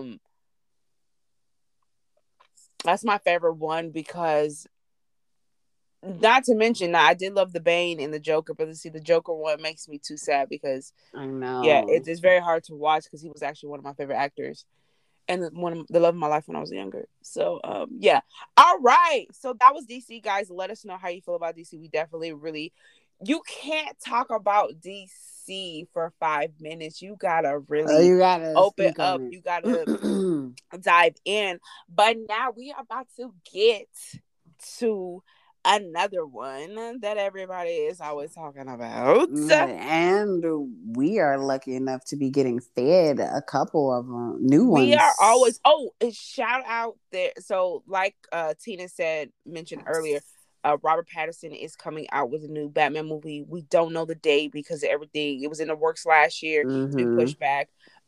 That's my favorite one because not to mention that I did love the Bane and the Joker, but to see the Joker one makes me too sad because I yeah, know. it's very hard to watch because he was actually one of my favorite actors and one of the love of my life when I was younger. So yeah. All right. So that was DC, guys. Let us know how you feel about DC. We definitely really you can't talk about DC for 5 minutes. You gotta really You gotta open speak up. on You gotta it. dive in. But now we are about to get to another one that everybody is always talking about. And we are lucky enough to be getting fed a couple of new We are always ones. and shout out there. So like Tina mentioned earlier, Robert Pattinson is coming out with a new Batman movie. We don't know the date because of everything. It was in the works last year. It's been Mm-hmm. pushed back.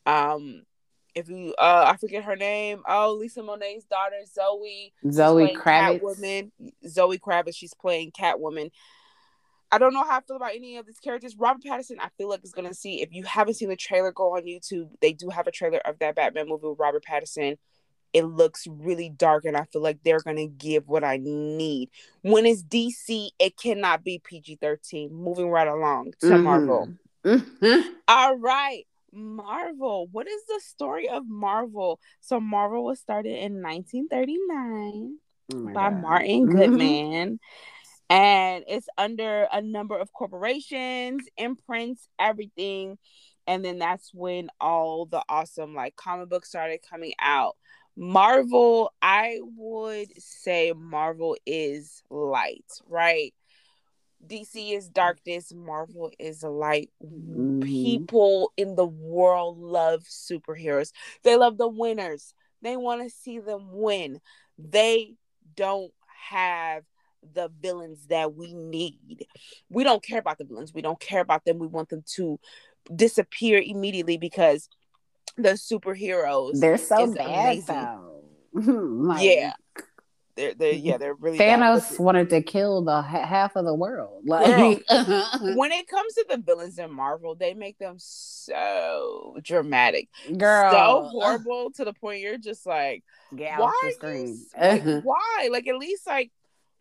If you I forget her name. Oh, Lisa Monet's daughter, Zoe. She's Zoe playing Kravitz. Catwoman. Zoe Kravitz, she's playing Catwoman. I don't know how I feel about any of these characters. Robert Pattinson, I feel like is gonna see. If you haven't seen the trailer, go on YouTube. They do have a trailer of that Batman movie with Robert Pattinson. It looks really dark, and I feel like they're gonna give what I need. When it's DC, it cannot be PG-13. Moving right along to Marvel. Mm-hmm. Mm-hmm. All right. Marvel. What is the story of Marvel? So Marvel was started in 1939 Oh my by god. Martin Mm-hmm. Goodman, and it's under a number of corporations, imprints, everything. And then that's when all the awesome like comic books started coming out. Marvel, I would say Marvel is light, right? DC is darkness, Marvel is light. Mm-hmm. People in the world love superheroes. They love the winners. They want to see them win. They don't have the villains that we need. We don't care about the villains. We don't care about them. We want them to disappear immediately because the superheroes They're so is bad amazing. though. Like Yeah. They're really bad. But Thanos wanted to kill the half of the world. Like, girl, when it comes to the villains in Marvel, they make them so dramatic, so girl, horrible to the point you're just like, get why off the are you screen. like why? Like at least like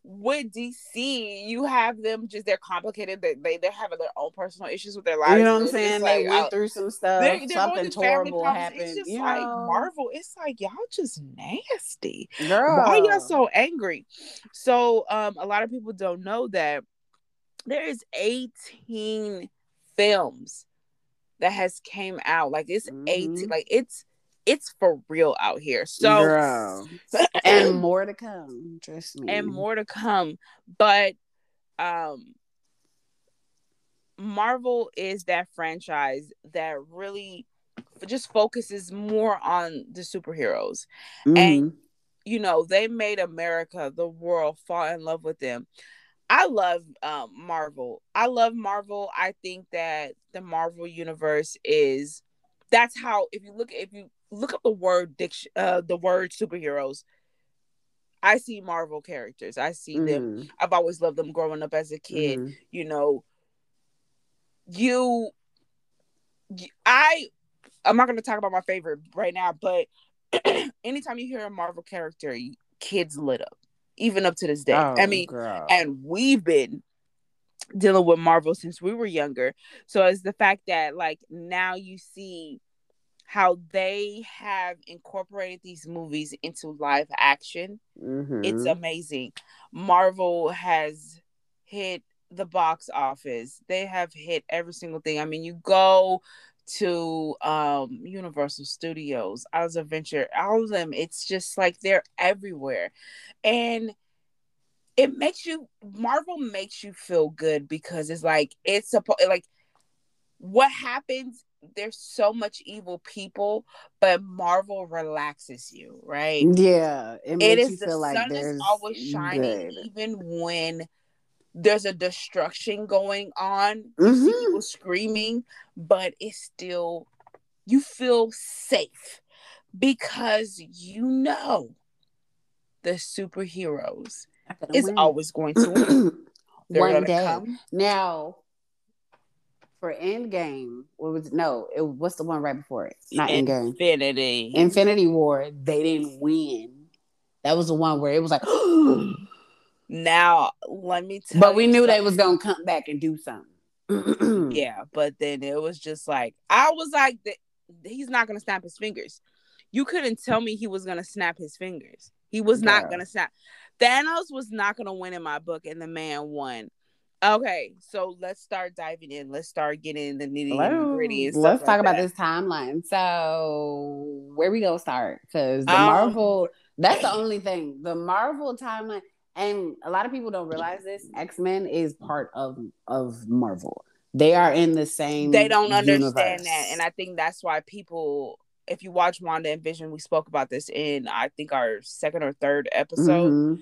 with DC, you have them just they're complicated. They're having their own personal issues with their You lives, know and what I'm it's just saying? They like went through some stuff. they're going Something through family horrible problems. It's happened. just like Marvel. It's like y'all just nasty. Why y'all Girl. so angry? So a lot of people don't know that there is 18 films that has came out. Like it's 18. Like it's for real out here. So Girl. And more to come. Trust me. and more to come. But um Marvel is that franchise that really just focuses more on the superheroes. And you know, they made America, the world, fall in love with them. I love Marvel. I love Marvel. I think that the Marvel universe is that's how if you look up the word superheroes, I see Marvel characters. I see them. I've always loved them growing up as a kid. You know, I'm not going to talk about my favorite right now, but anytime you hear a Marvel character, kids lit up, even up to this day. Oh, I mean, girl. and we've been dealing with Marvel since we were younger. So it's the fact that like now you see how they have incorporated these movies into live action. It's amazing. Marvel has hit the box office. They have hit every single thing. I mean, you go to Universal Studios, Islands of Adventure, all of them. It's just like they're everywhere. And Marvel makes you feel good because it's like like what happens, there's so much evil people, but Marvel relaxes you, right? Yeah, it makes you The feel like sun is there's always shining, good. even when there's a destruction going on. You see people screaming, but it's still, you feel safe because you know the superheroes is always going to win. They're One gonna day. come. Now, for Endgame, what's the one right before it? Not Endgame. Infinity War. They didn't win. That was the one where it was like, now let me tell you. But we knew they was gonna come back and do something. Yeah, but then it was just like I was like, he's not gonna snap his fingers. You couldn't tell me he was gonna snap his fingers. He was not gonna snap. Thanos was not gonna win in my book, and the man won. Okay, so let's start diving in. Let's start getting the nitty and gritty and stuff. Let's talk about this timeline. So where we gonna start? Because the Marvel, that's the only thing. The Marvel timeline, and a lot of people don't realize this. X-Men is part of Marvel. They are in the same. They don't understand that, and I think that's why people. If you watch Wanda and Vision, we spoke about this in I think our second or third episode.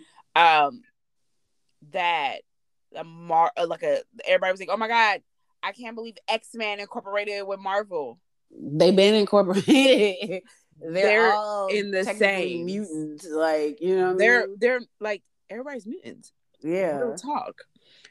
That everybody was like, "Oh my god, I can't believe X-Men incorporated with Marvel." They've been incorporated. They're all in the same mutants, like you know. What I mean? They're like everybody's mutants. Yeah, real talk.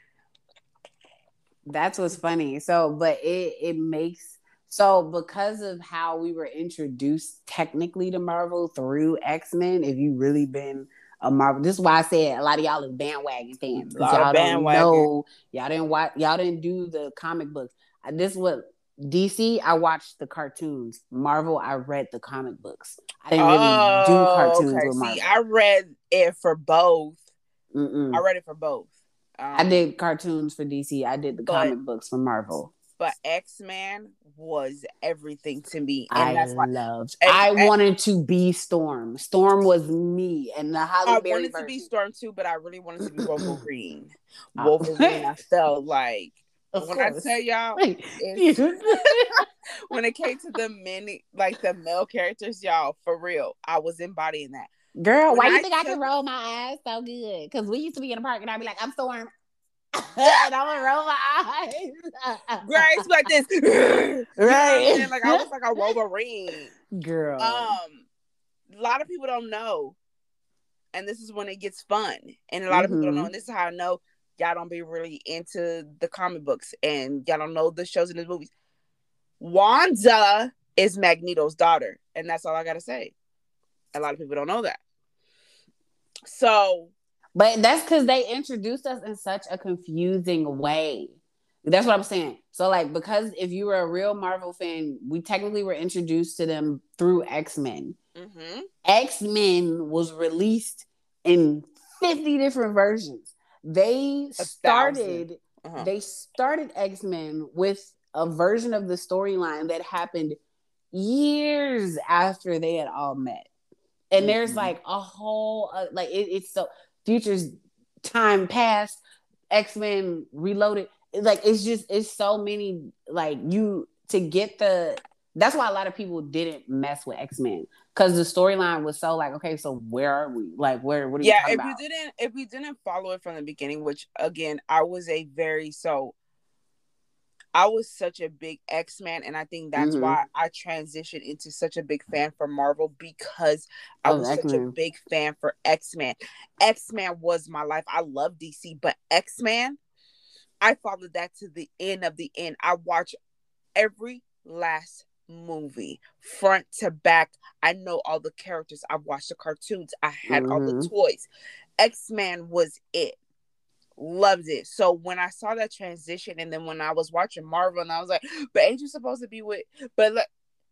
That's what's funny. So, but it makes so because of how we were introduced technically to Marvel through X-Men. If you really been a Marvel, this is why I said a lot of y'all is bandwagon fans because y'all don't know, y'all didn't watch, y'all didn't do the comic books. This is what DC. I watched the cartoons. Marvel, I read the comic books. I didn't really do cartoons with Marvel. See, I read it for both. I read it for both. I did cartoons for DC. I did the comic books for Marvel. But X-Men was everything to me. And that's why I wanted to be Storm. Storm was me. And the Halle Berry wanted to be Storm too, but I really wanted to be Wolverine. I felt like when I tell y'all, when it came to the male characters, y'all, for real, I was embodying that. Girl, why you think I can roll my eyes so good? Because we used to be in the park and I'd be like, I'm Storm. And I would roll my eyes. Grace like this. Right. You know like I was like a Wolverine. Girl. A lot of people don't know. And this is when it gets fun. And a lot of people don't know. And this is how I know y'all don't be really into the comic books and y'all don't know the shows and the movies. Wanda is Magneto's daughter. And that's all I gotta say. A lot of people don't know that. So But that's because they introduced us in such a confusing way. That's what I'm saying. So, like, because if you were a real Marvel fan, we technically were introduced to them through X-Men. Mm-hmm. X-Men was released in 50 different versions. They started X-Men with a version of the storyline that happened years after they had all met. And there's like a whole like it's so Future's time past, X-Men Reloaded. Like it's so many like you to get the. That's why a lot of people didn't mess with X-Men because the storyline was so like, okay, so where are we? Like, what are you talking about? If you didn't follow it from the beginning, which again, I was such a big X-Man, and I think that's why I transitioned into such a big fan for Marvel, because I was such a big fan for X-Men. X-Men was my life. I love DC, but X-Men, I followed that to the end of the end. I watched every last movie front to back. I know all the characters. I watched the cartoons. I had all the toys. X-Men was it. Loved it. So when I saw that transition, and then when I was watching Marvel, and I was like, but ain't you supposed to be with, but like,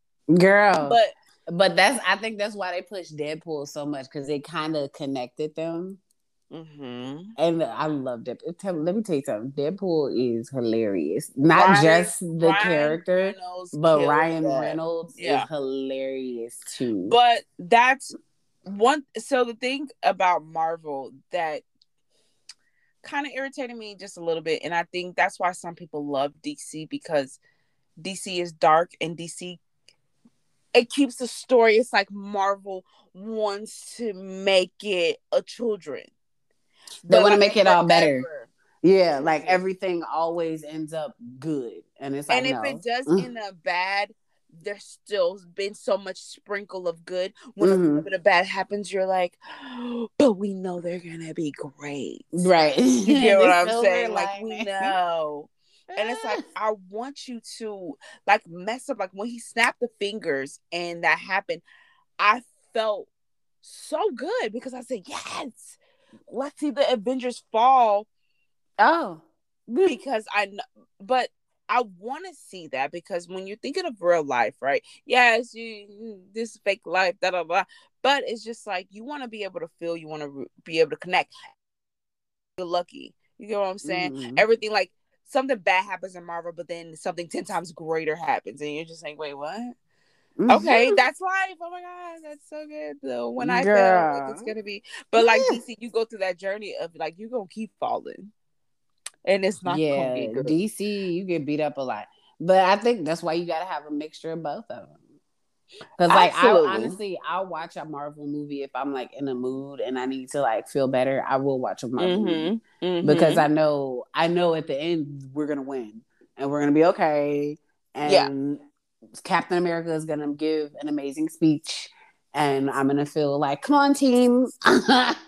girl, but that's, I think that's why they pushed Deadpool so much, because it kind of connected them. Mm-hmm. And I loved it. Let me tell you something. Deadpool is hilarious. Not just the character, but Ryan Reynolds is hilarious too. But that's one. So the thing about Marvel that kind of irritated me just a little bit, and I think that's why some people love DC, because DC is dark, and DC, it keeps the story. It's like Marvel wants to make it a children. They want to make it all better. Yeah, like everything always ends up good, and it's like, and if it does end up bad, there's still been so much sprinkle of good. When a little bit of bad happens, you're like, oh, but we know they're gonna be great, right? You get what I'm saying? Like, we know. And it's like, I want you to like mess up. Like when he snapped the fingers and that happened, I felt so good, because I said, yes, let's see the Avengers fall. Oh, because but I want to see that, because when you're thinking of real life, right? Yes, this fake life, da da da. But it's just like, you want to be able to feel, you want to be able to connect. You're lucky. You get what I'm saying? Everything, like something bad happens in Marvel, but then something 10 times greater happens, and you're just like, wait, what? Okay, that's life. Oh my God, that's so good. Though when I feel like it's gonna be, but like DC, you go through that journey of like, you're gonna keep falling. And it's not gonna be good. DC, you get beat up a lot, but I think that's why you got to have a mixture of both of them. Because like, I'll watch a Marvel movie if I'm like in a mood and I need to like feel better. I will watch a Marvel movie because I know at the end we're gonna win and we're gonna be okay. And Captain America is gonna give an amazing speech, and I'm gonna feel like, come on, team. And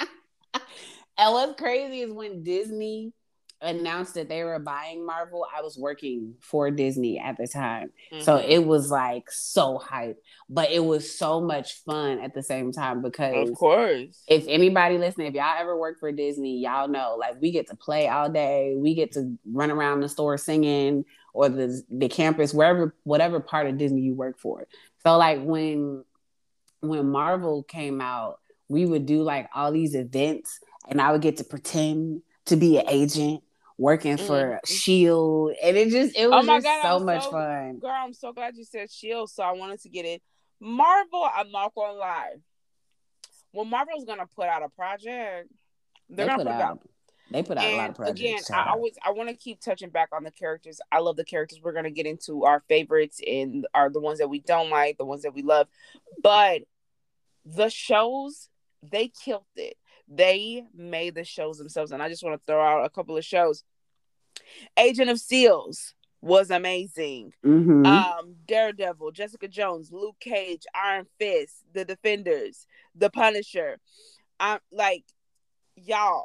what's crazy is when Disney announced that they were buying Marvel, I was working for Disney at the time. So it was like so hype, but it was so much fun at the same time, because of course, if anybody listening, if y'all ever work for Disney, y'all know, like, we get to play all day. We get to run around the store singing, or the campus, whatever part of Disney you work for. So like when Marvel came out, we would do like all these events, and I would get to pretend to be an agent working for Shield, and it was so much fun. Girl, I'm so glad you said Shield, so I wanted to get it. Marvel, I'm not gonna lie. When Marvel's gonna put out a project, they're gonna put it out. They put out a lot of projects. Again, I want to keep touching back on the characters. I love the characters. We're gonna get into our favorites and are the ones that we don't like, the ones that we love. But the shows, they killed it. They made the shows themselves, and I just want to throw out a couple of shows. Agent of Seals was amazing. Daredevil, Jessica Jones, Luke Cage, Iron Fist, The Defenders, The Punisher. Like, y'all,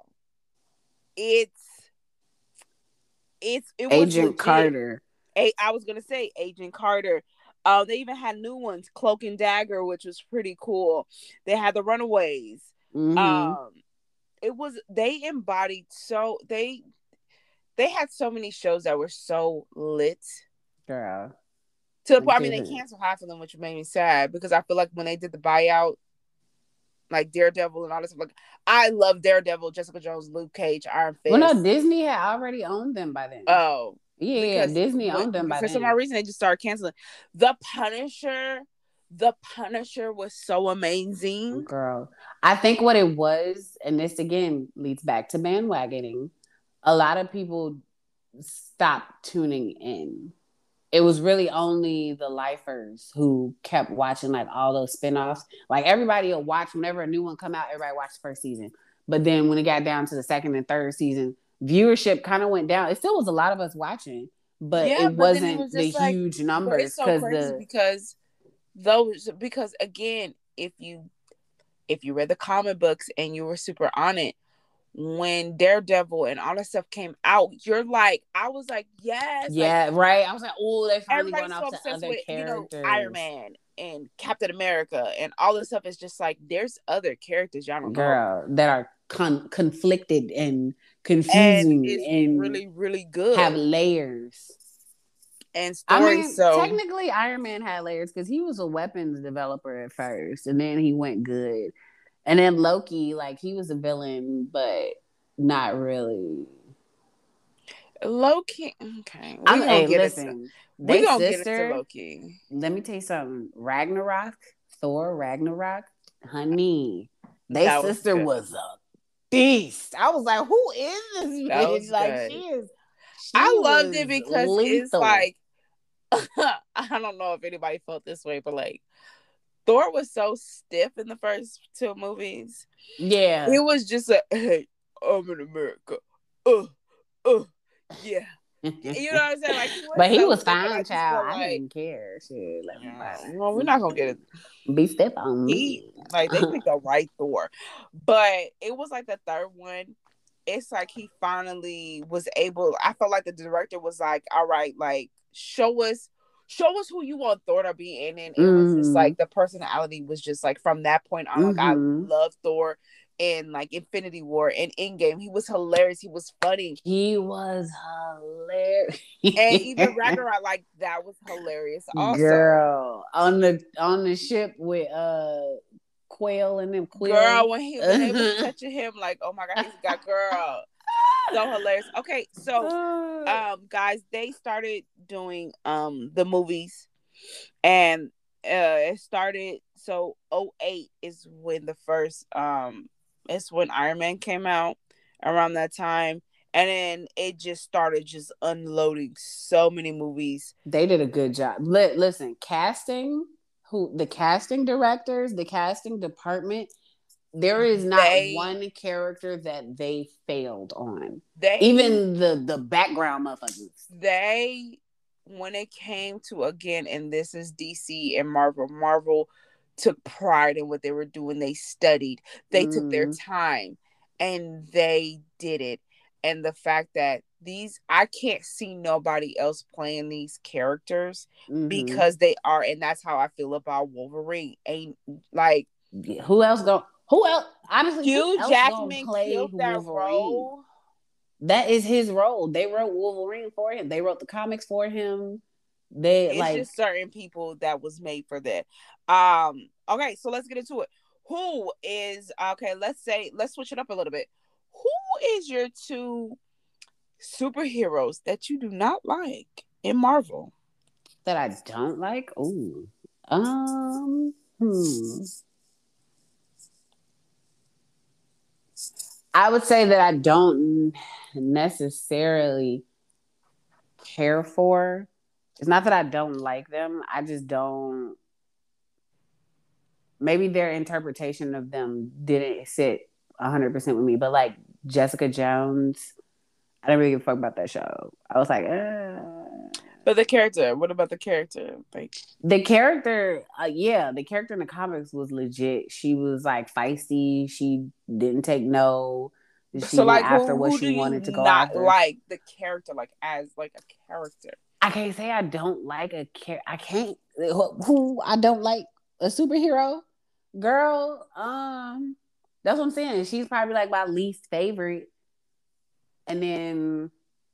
it was Agent Carter. I was gonna say Agent Carter. They even had new ones, Cloak and Dagger, which was pretty cool. They had The Runaways. they embodied so they had so many shows that were so lit. Girl. To the point, I mean, they canceled half of them, which made me sad because I feel like when they did the buyout, like Daredevil and all this, like I love Daredevil, Jessica Jones, Luke Cage, Iron Fist. Well, no, Disney had already owned them by then. Oh, yeah, Disney owned them by then. For some odd reason, they just started canceling. The Punisher was so amazing. Girl, I think what it was, and this again leads back to bandwagoning, a lot of people stopped tuning in. It was really only the lifers who kept watching like all those spinoffs. Like everybody will watch whenever a new one come out, everybody watched the first season. But then when it got down to the second and third season, viewership kind of went down. It still was a lot of us watching, but it wasn't the huge numbers because again, if you read the comic books and you were super on it, when Daredevil and all that stuff came out, you're like, I was like, yes. Yeah, like, right. I was like, oh, they finally going off to other characters. You know, Iron Man and Captain America and all this stuff is just like, there's other characters y'all don't know. That are conflicted and confusing and really, really good. Have layers. And stories. So technically Iron Man had layers because he was a weapons developer at first and then he went good. And then Loki, like he was a villain, but not really. Loki, okay. We're gonna get into Loki. Let me tell you something. Thor Ragnarok, honey, their sister was a beast. I was like, who is this bitch? Like I loved it because it's like I don't know if anybody felt this way, but like Thor was so stiff in the first two movies. Yeah. It was just hey, I'm in America. Yeah. You know what I'm saying? Like, but he was fine, child. I didn't care. Shit. Well, we're not gonna get it. Be stiff on me. Like they picked the right Thor. But it was like the third one. It's like he finally was able. I felt like the director was like, all right, like show us who you want Thor to be in. And it was just like the personality was just like from that point on, like I love Thor in like Infinity War and Endgame. He was hilarious. He was funny. He was hilarious. And even Ragnarok, like that was hilarious also. Girl, on the ship with Quill and them Quill. Girl, when they was touching him, like, oh my God, he's got girl. So hilarious. Okay, so guys, they started doing the movies and it started, so 2008 is when the first it's when Iron Man came out, around that time, and then it just started just unloading so many movies. They did a good job. Listen, the casting directors, the casting department, there is not one character that they failed on. Even the background motherfuckers. When it came to, again, and this is DC and Marvel took pride in what they were doing. They studied. They took their time and they did it. And the fact that I can't see nobody else playing these characters because they are, and that's how I feel about Wolverine. Ain't like who else? Honestly, Hugh Jackman killed that role. That is his role. They wrote Wolverine for him. They wrote the comics for him. It's just certain people that was made for that. Okay, so let's get into it. Who is let's switch it up a little bit. Who is your two superheroes that you do not like in Marvel? That I don't like? Ooh. I would say that I don't necessarily care for. It's not that I don't like them. I just don't. Maybe their interpretation of them didn't sit 100% with me. But like Jessica Jones, I didn't really give a fuck about that show. I was like, But the character, what about the character? Like the character, the character in the comics was legit. She was like feisty. She didn't take no. She went after what she wanted to go after. Like the character, like as like a character. I can't say I don't like a character. I can't. Who I don't like a superhero, girl. That's what I'm saying. She's probably like my least favorite. And then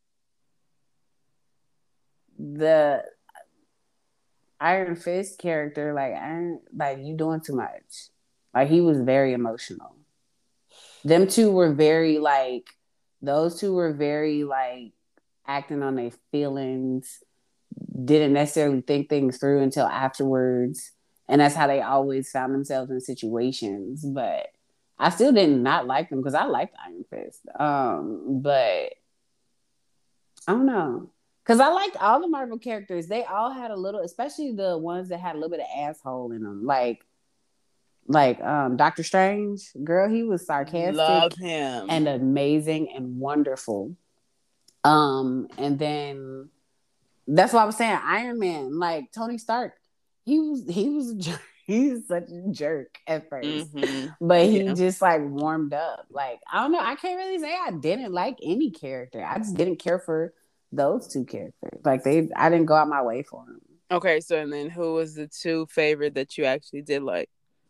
the Iron Fist character, like you doing too much. Like he was very emotional. Them two were very like those two were very like acting on their feelings, didn't necessarily think things through until afterwards. And that's how they always found themselves in situations. But I still did not like them because I liked Iron Fist. But I don't know. Because I liked all the Marvel characters. They all had a little, especially the ones that had a little bit of asshole in them. Like Doctor Strange, girl, he was sarcastic Love him. and amazing and wonderful. And then that's what I was saying. Iron Man, like Tony Stark, he was a jerk. He's such a jerk at 1st, but he just like warmed up. Like I don't know, I can't really say I didn't like any character. I just didn't care for those two characters. Like I didn't go out my way for them. Okay, so and then who was the two favorite that you actually did like?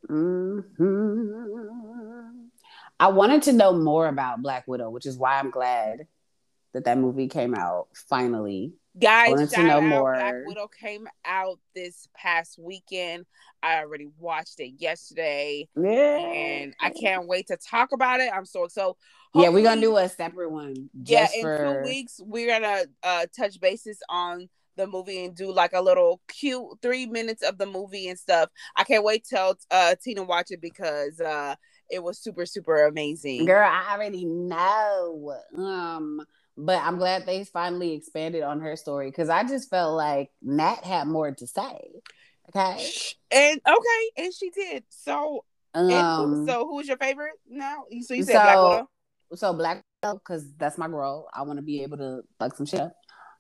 I wanted to know more about Black Widow, which is why I'm glad that movie came out finally. Guys, shout out more. Black Widow came out this past weekend. I already watched it yesterday. Yeah. And I can't wait to talk about it. I'm so yeah, we're gonna do a separate one. In 2 weeks, we're gonna touch bases on the movie and do like a little cute 3 minutes of the movie and stuff. I can't wait till Tina watch it because it was super, super amazing. Girl, I already know. But I'm glad they finally expanded on her story because I just felt like Nat had more to say. Okay. And she did. So so who's your favorite now? So you said Black Widow? So Black Widow, because that's my girl. I want to be able to fuck some shit up.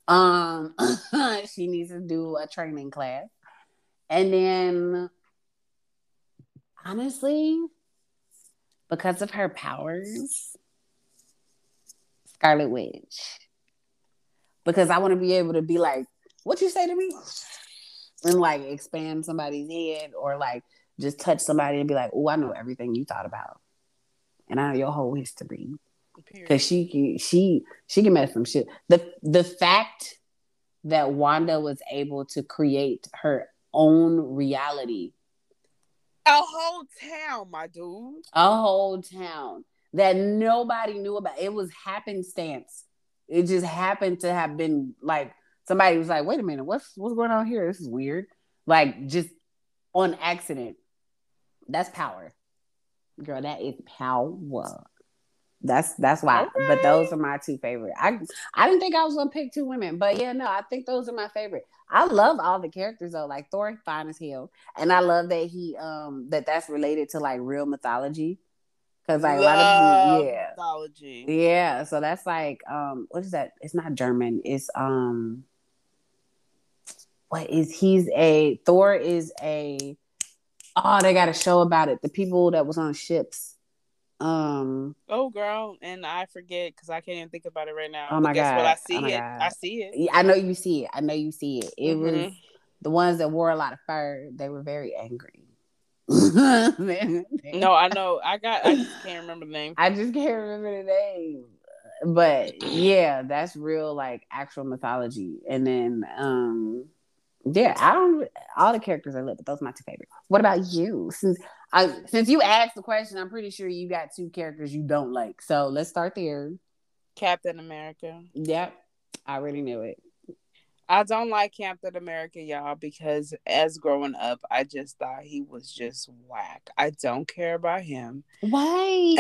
She needs to do a training class. And then honestly, because of her powers, Scarlet Witch. Because I want to be able to be like, what you say to me? And like expand somebody's head or like just touch somebody and be like, oh, I know everything you thought about. And I know your whole history. Because she can mess some shit. The fact that Wanda was able to create her own reality. A whole town, my dude. A whole town that nobody knew about. It was happenstance. It just happened to have been like somebody was like, wait a minute, what's going on here? This is weird. Like just on accident. That's power. Girl, that is power. That's why. Okay. But those are my two favorite. I didn't think I was gonna pick two women, but yeah, no, I think those are my favorite. I love all the characters though. Like Thor, fine as hell, and I love that he that's related to like real mythology. Because like a lot of people, mythology. Yeah, so that's like what is that? It's not German. It's what is Thor is a they got a show about it. The people that was on ships. Oh girl, and I forget because I can't even think about it right now. Oh my god! What I see it. I see it. I know you see it. It was the ones that wore a lot of fur. They were very angry. No, I know. I just can't remember the name. I just can't remember the name. But yeah, that's real like actual mythology. And then all the characters are lit, but those are my two favorites. What about you? Since you asked the question, I'm pretty sure you got two characters you don't like. So let's start there. Captain America. Yep. I already knew it. I don't like Captain America, y'all, because as growing up, I just thought he was just whack. I don't care about him. Why?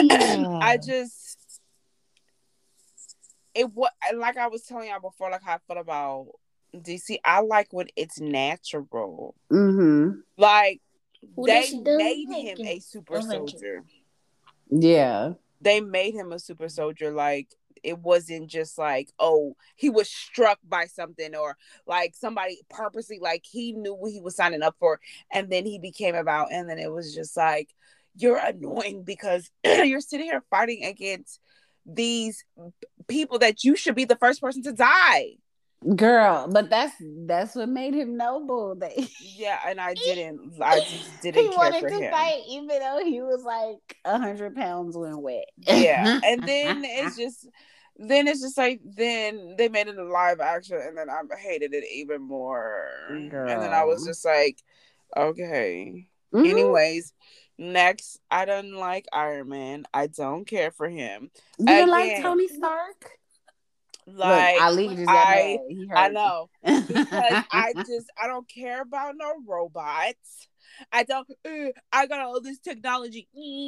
Like I was telling y'all before, like how I felt about DC. I like when it's natural. Mm-hmm. Like they made him a super soldier. Yeah. They made him a super soldier. Like it wasn't just like, oh, he was struck by something or like somebody purposely, like he knew what he was signing up for. And then he became about, and then it was just like, you're annoying because you're sitting here fighting against these people that you should be the first person to die. Girl, but that's what made him noble. Yeah, and I just He didn't care wanted for to him. fight even though he was like 100 pounds when wet. Yeah, and then it's just like then they made it a live action, and then I hated it even more. And then I was Girl. just like, okay. Mm-hmm. Anyways, next, I don't like Iron Man. I don't care for him. You didn't like Again, Tony Stark? Look, like Ali just got I mad. He I heard me. know because I don't care about no robots. I don't. I got all this technology.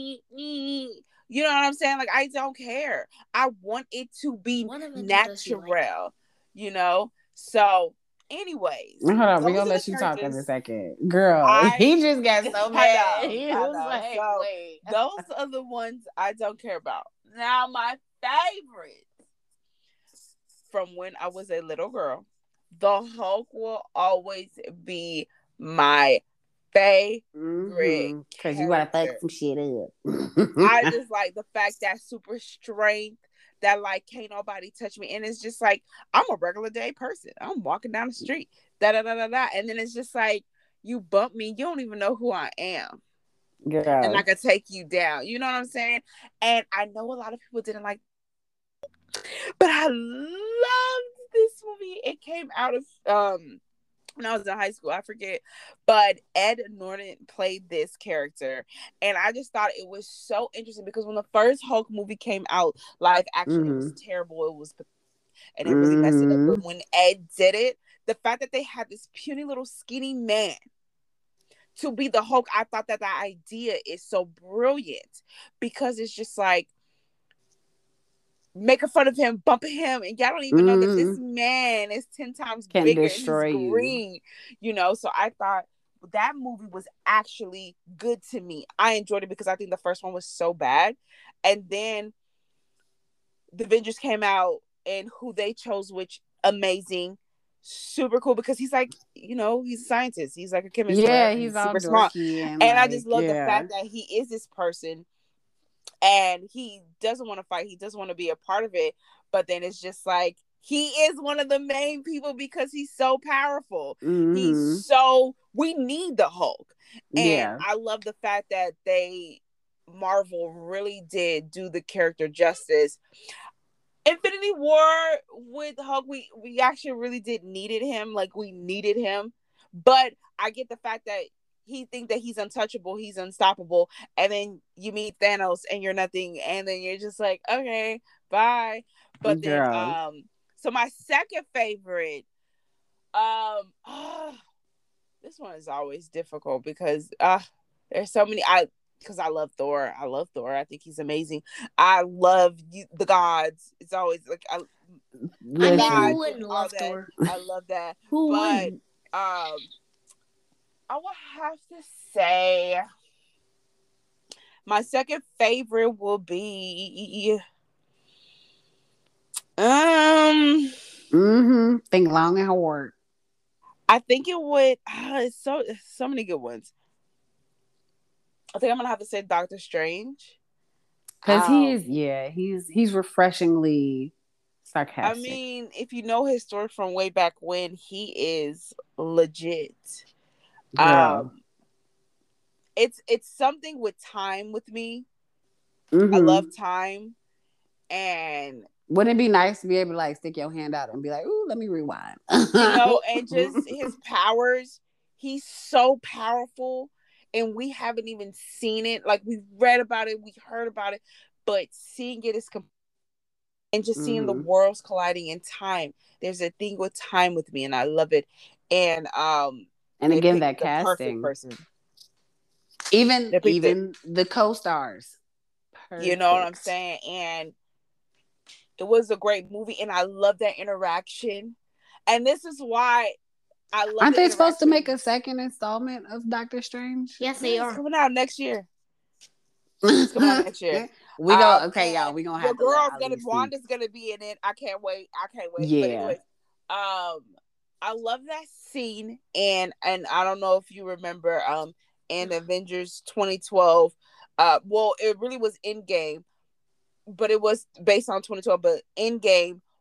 You know what I'm saying? Like I don't care. I want it to be natural. You know. So, anyways, Hold on, we're those gonna are the let you talk in a characters second. Girl, I. he just got so I mad. know. He I was know. like, So wait. those are the ones I don't care about. Now, my favorite from when I was a little girl, the Hulk will always be my favorite Cause you gotta fuck character. some shit up. I just like the fact that super strength, that like can't nobody touch me, and it's just like I'm a regular day person. I'm walking down the street, da da da da da, and then it's just like you bump me, you don't even know who I am, and I Girl. could take you down. You know what I'm saying? And I know a lot of people didn't like, but I loved this movie. It came out of when I was in high school, I forget, but Ed Norton played this character, and I just thought it was so interesting because when the first Hulk movie came out, live action, it was terrible. It was and it really messed it up. But when Ed did it, the fact that they had this puny little skinny man to be the Hulk, I thought that idea is so brilliant because it's just like making fun of him, bumping him, and y'all don't even know that this man is 10 times Can bigger and he's destroy you. green, you know. So I thought that movie was actually good to me. I enjoyed it because I think the first one was so bad. And then the Avengers came out and who they chose, which amazing, super cool because he's like, you know, he's a scientist. He's like a chemist, Yeah, whatever. he's He's all super smart. dorky and And I just like, love the yeah. fact that he is this person and he doesn't want to fight. He doesn't want to be a part of it. But then it's just like he is one of the main people because he's so powerful. We need the Hulk. And Yeah. I love the fact that Marvel really did do the character justice. Infinity War with Hulk, we actually really did needed him. Like we needed him. But I get the fact that he think that he's untouchable, he's unstoppable, and then you meet Thanos and you're nothing, and then you're just like, okay, bye. But then Girl. so my second favorite, this one is always difficult because there's so many. Because I love Thor. I love Thor. I think he's amazing. I love the gods. It's always like I mean, who wouldn't love that. Thor? I love that. Who But wouldn't? I would have to say my second favorite will be Think long and hard. I think it would it's so many good ones. I think I'm gonna have to say Doctor Strange. Because he's refreshingly I sarcastic. mean, if you know his story from way back when, he is legit. Girl. It's something with time with me. I love time, and wouldn't it be nice to be able to like stick your hand out and be like, "Ooh, let me rewind." You know, and just his powers. He's so powerful, and we haven't even seen it. Like we've read about it, we heard about it, but seeing it is and just seeing the worlds colliding in time. There's a thing with time with me, and I love it. And they again, picked that the perfect casting, person. even the co-stars, perfect. You know what I'm saying? And it was a great movie, and I love that interaction. And this is why I love. Aren't they supposed to make a second installment of Doctor Strange? Yes, they are. It's coming out next year. It's coming out next year. We go okay, y'all. We gonna have Wanda's gonna be in it. I can't wait. Yeah. But anyways, I love that scene, and I don't know if you remember, in Avengers 2012, well, it really was Endgame, but it was based on 2012. But Endgame,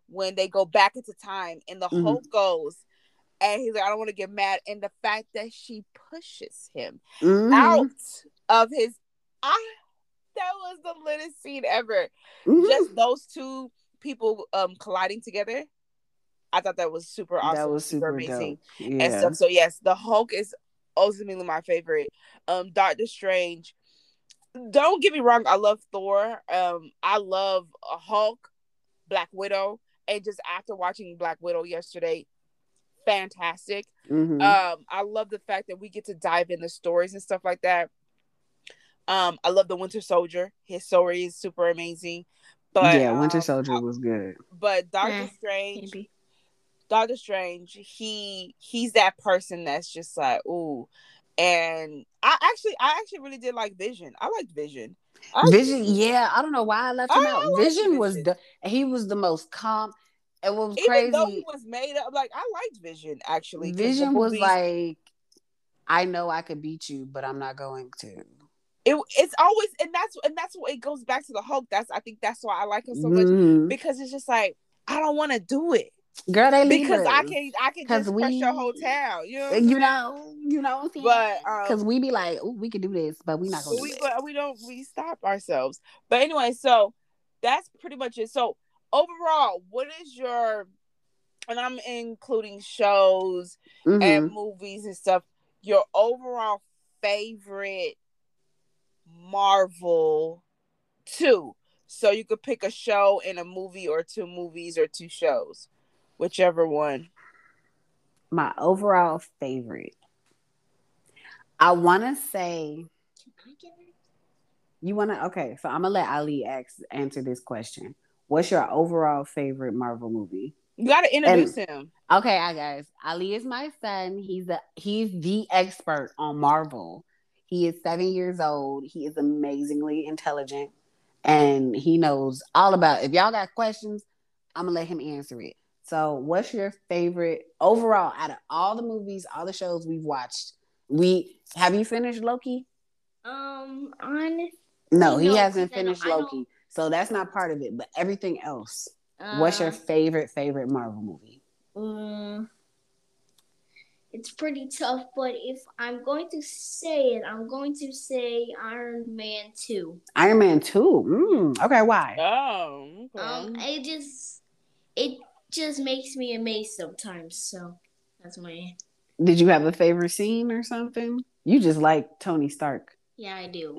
when they go back into time and the Hulk goes and he's like, I don't want to get mad. And the fact that she pushes him out of his, that was the latest scene ever. Just those two people colliding together. I thought that was super awesome. That was super amazing and stuff. So yes, the Hulk is ultimately my favorite. Doctor Strange. Don't get me wrong, I love Thor. I love Hulk, Black Widow, and just after watching Black Widow yesterday, fantastic. I love the fact that we get to dive in the stories and stuff like that. I love the Winter Soldier. His story is super amazing. But yeah, Winter Soldier was good. But Doctor Strange, he's that person that's just like, ooh. And I actually really did like Vision. I liked Vision. Vision, yeah. I don't know why I left him out. Vision was he was the most calm. And what was crazy, even though he was made up, like I liked Vision actually. Vision was like, I know I could beat you, but I'm not going to. It's always and that's what it goes back to the Hulk. I think that's why I like him so much, because it's just like I don't want to do it. Girl, they leave because us. I can just crush your whole town. You know what I'm saying? But because we be like, oh, we can do this, but we're not gonna do it. But we stop ourselves. But anyway, so that's pretty much it. So overall, what is your, and I'm including shows and movies and stuff, your overall favorite Marvel 2? So you could pick a show and a movie, or 2 movies or 2 shows. Whichever one. My overall favorite. I want to say. You want to? Okay, so I'm going to let Ali answer this question. What's your overall favorite Marvel movie? You got to introduce him. Okay, guys. Ali is my son. He's the expert on Marvel. He is 7 years old. He is amazingly intelligent. And he knows all about it. If y'all got questions, I'm going to let him answer it. So what's your favorite overall out of all the movies, all the shows we've watched? Have you finished Loki? No, he hasn't finished Loki. So that's not part of it, but everything else. What's your favorite Marvel movie? It's pretty tough, but if I'm going to say it, I'm going to say Iron Man 2. Iron Man 2? Okay, why? Oh, okay. It just makes me amazed sometimes, so that's my... Did you have a favorite scene or something? You just like Tony Stark. Yeah, I do.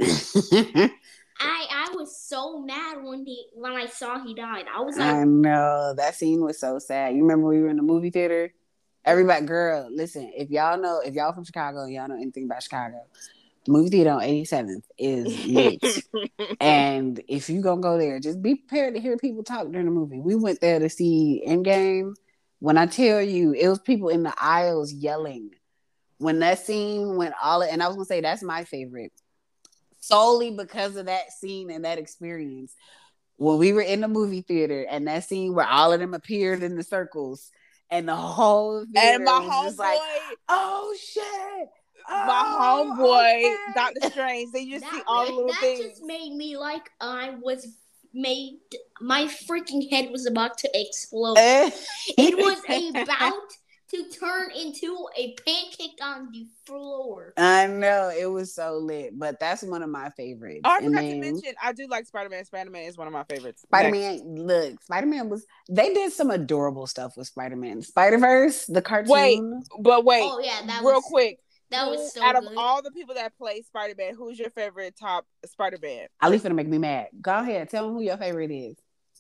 I was so mad when I saw he died. I was like... I know. That scene was so sad. You remember we were in the movie theater? Everybody, girl, listen, if y'all from Chicago and y'all know anything about Chicago, the movie theater on 87th is lit. And if you gonna go there, just be prepared to hear people talk during the movie. We went there to see Endgame. When I tell you, it was people in the aisles yelling. When that scene went and I was gonna say that's my favorite. Solely because of that scene and that experience. When we were in the movie theater and that scene where all of them appeared in the circles, and the whole and my homeboy, like, oh shit! My homeboy, okay. Doctor Strange. They just see all the little things. That just made me like my freaking head was about to explode. It was about to turn into a pancake on the floor. I know, it was so lit, but that's one of my favorites. Oh, I forgot to mention, I do like Spider-Man. Spider-Man is one of my favorites. Spider-Man they did some adorable stuff with Spider-Man. Spider-Verse, the cartoon. Wait. Oh yeah, quick. That was so out good. Of all the people that play Spider-Man, who's your favorite top Spider-Man? Ali's gonna make me mad. Go ahead, tell them who your favorite is.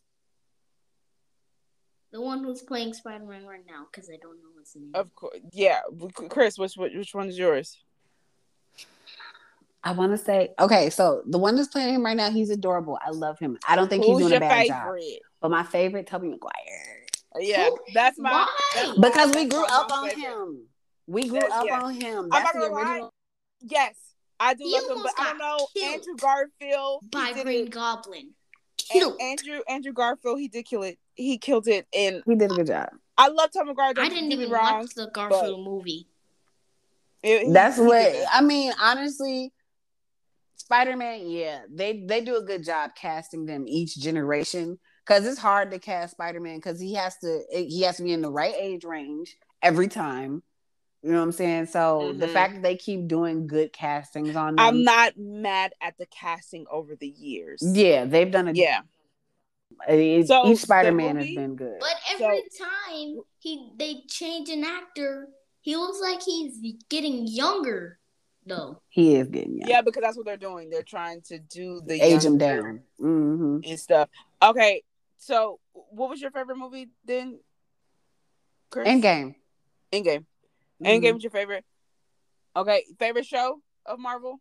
The one who's playing Spider-Man right now, because I don't know his name. Of course, yeah. Chris, which one is yours? I want to say, okay, so the one that's playing him right now, he's adorable. I love him. I don't think he's doing a bad job. But my favorite, Tobey Maguire. Yeah, that's my. Because we grew up on him. We grew up on him. That's the original. Yes, I do love him, but I don't know Andrew Garfield by Green Goblin. Andrew Garfield, he did kill it. He killed it, and he did a good job. I love Tobey Maguire. I didn't even watch the Garfield movie. That's what I mean. Honestly, Spider-Man, yeah, they do a good job casting them each generation. because it's hard to cast Spider-Man because he has to be in the right age range every time. You know what I'm saying? So the fact that they keep doing good castings on them, I'm not mad at the casting over the years. Yeah, they've done it. Yeah. So each Spider-Man has been good. But every time they change an actor, he looks like he's getting younger, though. He is getting younger. Yeah, because that's what they're doing. They're trying to do the age him down and stuff. Okay, so what was your favorite movie then, Chris? Endgame. Endgame was your favorite? Okay, favorite show of Marvel?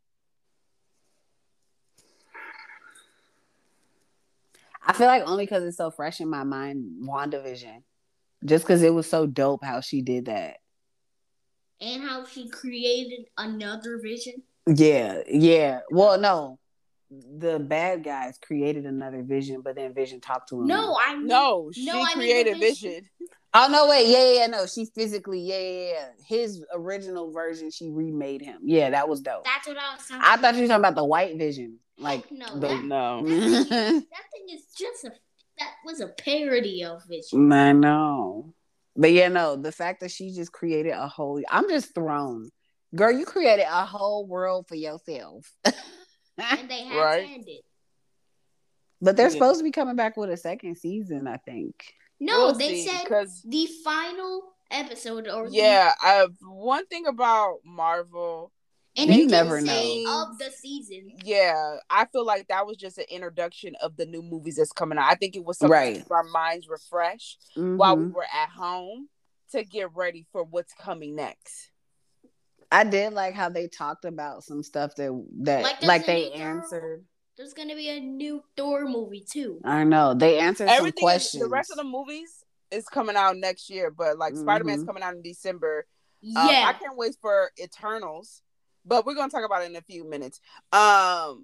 I feel like only because it's so fresh in my mind, WandaVision. Just because it was so dope how she did that. And how she created another Vision. Yeah. Well, no. The bad guys created another Vision, but then Vision talked to him. She created Vision. Oh, no, wait. Yeah. No, she physically, yeah. His original version, she remade him. Yeah, that was dope. That's what I was talking about. I thought you were talking about the white Vision. Like, no. That thing is just that was a parody of Vision. I know. But yeah, no, the fact that she just created a whole, I'm just thrown. Girl, you created a whole world for yourself. And they had to end it. But they're supposed to be coming back with a second season, I think. No, they said the final episode one thing about Marvel, and you never know of the season. Yeah, I feel like that was just an introduction of the new movies that's coming out. I think it was something to keep our minds refreshed while we were at home to get ready for what's coming next. I did like how they talked about some stuff that like they answered. There's gonna be a new Thor movie too. I know they answered some questions. The rest of the movies is coming out next year, but like Spider-Man's coming out in December. Yeah, I can't wait for Eternals, but we're gonna talk about it in a few minutes. My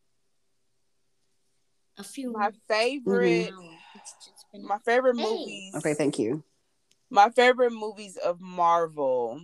favorite movies. Okay, thank you. My favorite movies of Marvel.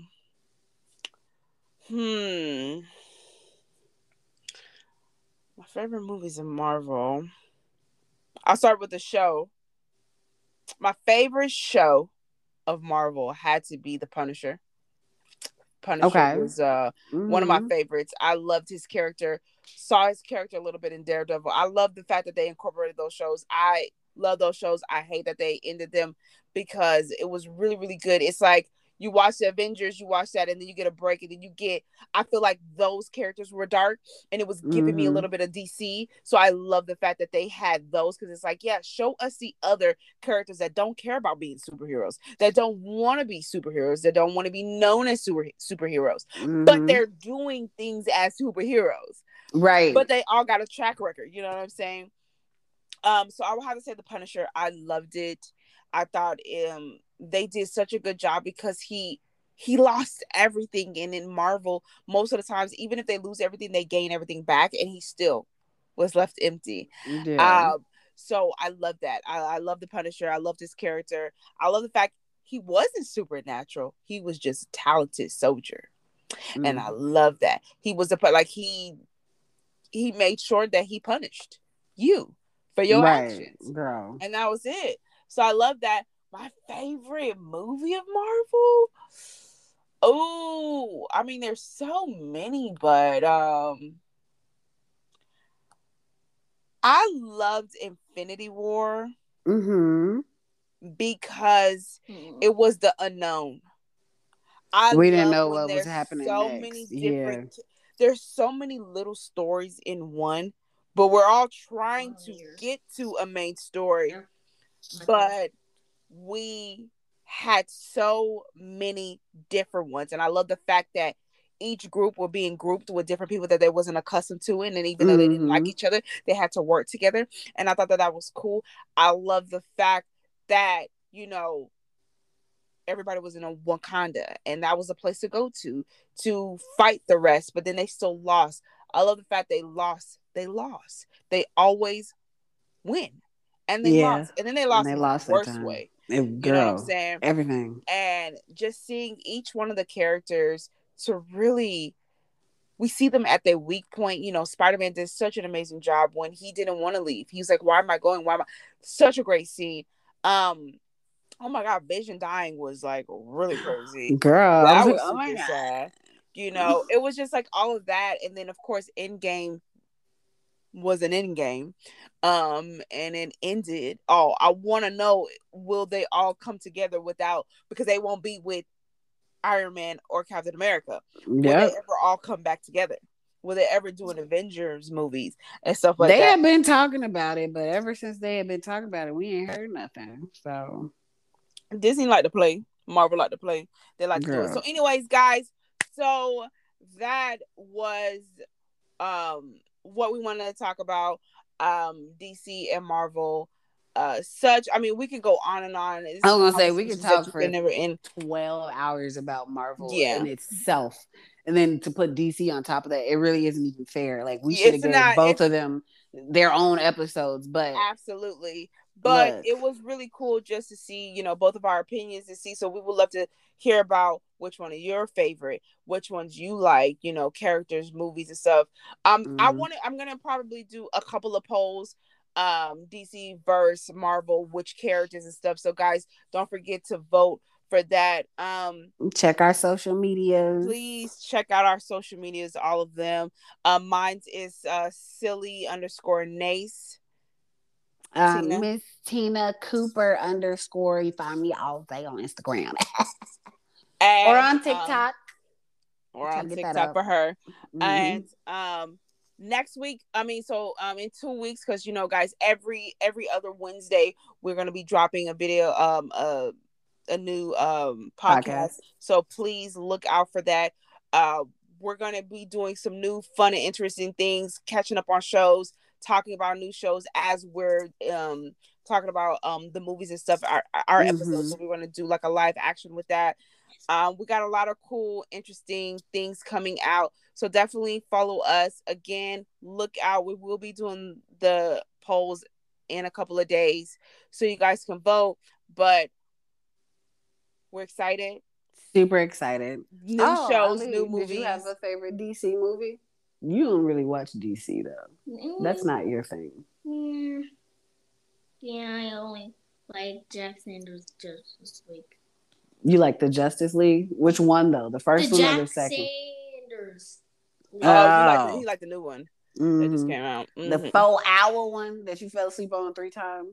My favorite movies of Marvel. I'll start with the show. My favorite show of Marvel had to be The Punisher. Punisher was one of my favorites. I loved his character. Saw his character a little bit in Daredevil. I love the fact that they incorporated those shows. I love those shows. I hate that they ended them because it was really, really good. It's like you watch the Avengers, you watch that, and then you get a break, and then I feel like those characters were dark, and it was giving me a little bit of DC. So I love the fact that they had those, because it's like, yeah, show us the other characters that don't care about being superheroes, that don't want to be superheroes, that don't want to be known as superheroes, but they're doing things as superheroes. Right. But they all got a track record, you know what I'm saying? So I would have to say The Punisher. I loved it. I thought they did such a good job because he lost everything, and in Marvel most of the times, even if they lose everything, they gain everything back, and he still was left empty. So I love that. I love The Punisher. I love his character. I love the fact he wasn't supernatural. He was just a talented soldier, and I love that. He was he made sure that he punished you for your actions, girl, and that was it. So I love that. My favorite movie of Marvel? Oh, I mean, there's so many, but I loved Infinity War because it was the unknown. We didn't know what was happening next. There's so many little stories in one, but we're all trying to get to a main story. But we had so many different ones, and I love the fact that each group were being grouped with different people that they wasn't accustomed to, and even though they didn't like each other, they had to work together, and I thought that was cool. I love the fact that, everybody was in a Wakanda, and that was a place to go to fight the rest, but then they still lost. I love the fact they lost. They always win. And they lost. And then they lost in the worst way. You know what I'm saying? Everything. And just seeing each one of the characters to really... we see them at their weak point. You know, Spider-Man did such an amazing job when he didn't want to leave. He was like, why am I going? Why am I? Such a great scene. Oh my God, Vision dying was like really crazy. Girl, That I was was like, oh my super God. sad. You know, it was just like all of that. And then of course Endgame was an Endgame. And it ended. Oh, I want to know, will they all come together without, because they won't be with Iron Man or Captain America. Will they ever all come back together? Will they ever do an Avengers movies and stuff like that? They have been talking about it, but ever since they have been talking about it, we ain't heard nothing. So Disney like to play. Marvel like to play. They like to do it. So anyways, guys, so that was what we wanted to talk about. DC and Marvel. I mean, we could go on and on. I was gonna say we could talk for never end 12 hours about Marvel in itself, and then to put DC on top of that, it really isn't even fair. Like we should have given both of them their own episodes, but absolutely. But it was really cool just to see, you know, both of our opinions to see. So we would love to hear about which one of your favorite, which ones you like, you know, characters, movies, and stuff. I'm gonna probably do a couple of polls. DC versus Marvel, which characters and stuff. So guys, don't forget to vote for that. Check our social medias. Please check out our social medias, all of them. Mine's is silly_Nace. Miss Tina Cooper _ you find me all day on Instagram. Or on TikTok. Or on TikTok for her. And next week, in 2 weeks, because you know, guys, every other Wednesday we're gonna be dropping a video, a new podcast. So please look out for that. We're gonna be doing some new fun and interesting things, catching up on shows, talking about new shows as we're talking about the movies and stuff, our episodes. So we're gonna do like a live action with that. We got a lot of cool, interesting things coming out. So definitely follow us. Again, look out. We will be doing the polls in a couple of days so you guys can vote. But we're excited. Super excited. New shows, new movies. Did you have a favorite DC movie? You don't really watch DC though. That's not your thing. Yeah, I only like Jack Sanders' Justice League. You like the Justice League? Which one though? The first one or the second? Sanders. Oh, he liked the new one that just came out. The 4-hour one that you fell asleep on 3 times.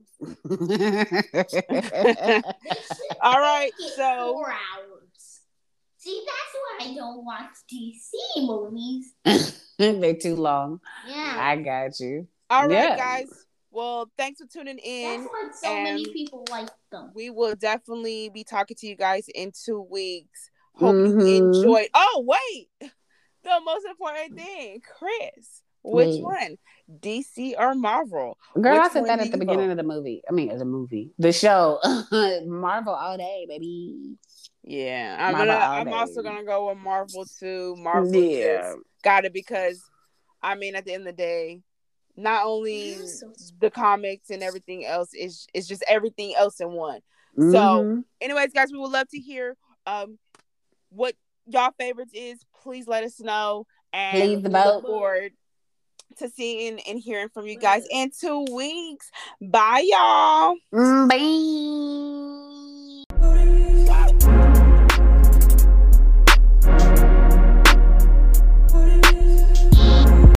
All right, so 4 hours. See, that's why I don't watch DC movies. They're too long. Yeah, I got you. All right, guys. Well, thanks for tuning in. That's why so many people like them. We will definitely be talking to you guys in 2 weeks. Hope you enjoyed. Oh, wait. The most important thing, Chris. Which one? DC or Marvel? Girl, I said that at the beginning of the movie. I mean, the show. Marvel all day, baby. Yeah. I'm also gonna go with Marvel too. Marvel got it, because I mean, at the end of the day, not only the comics and everything else, it's just everything else in one. So anyways, guys, we would love to hear what y'all favorites is. Please let us know, and we look forward to seeing and hearing from you guys in 2 weeks. Bye, y'all. Bye.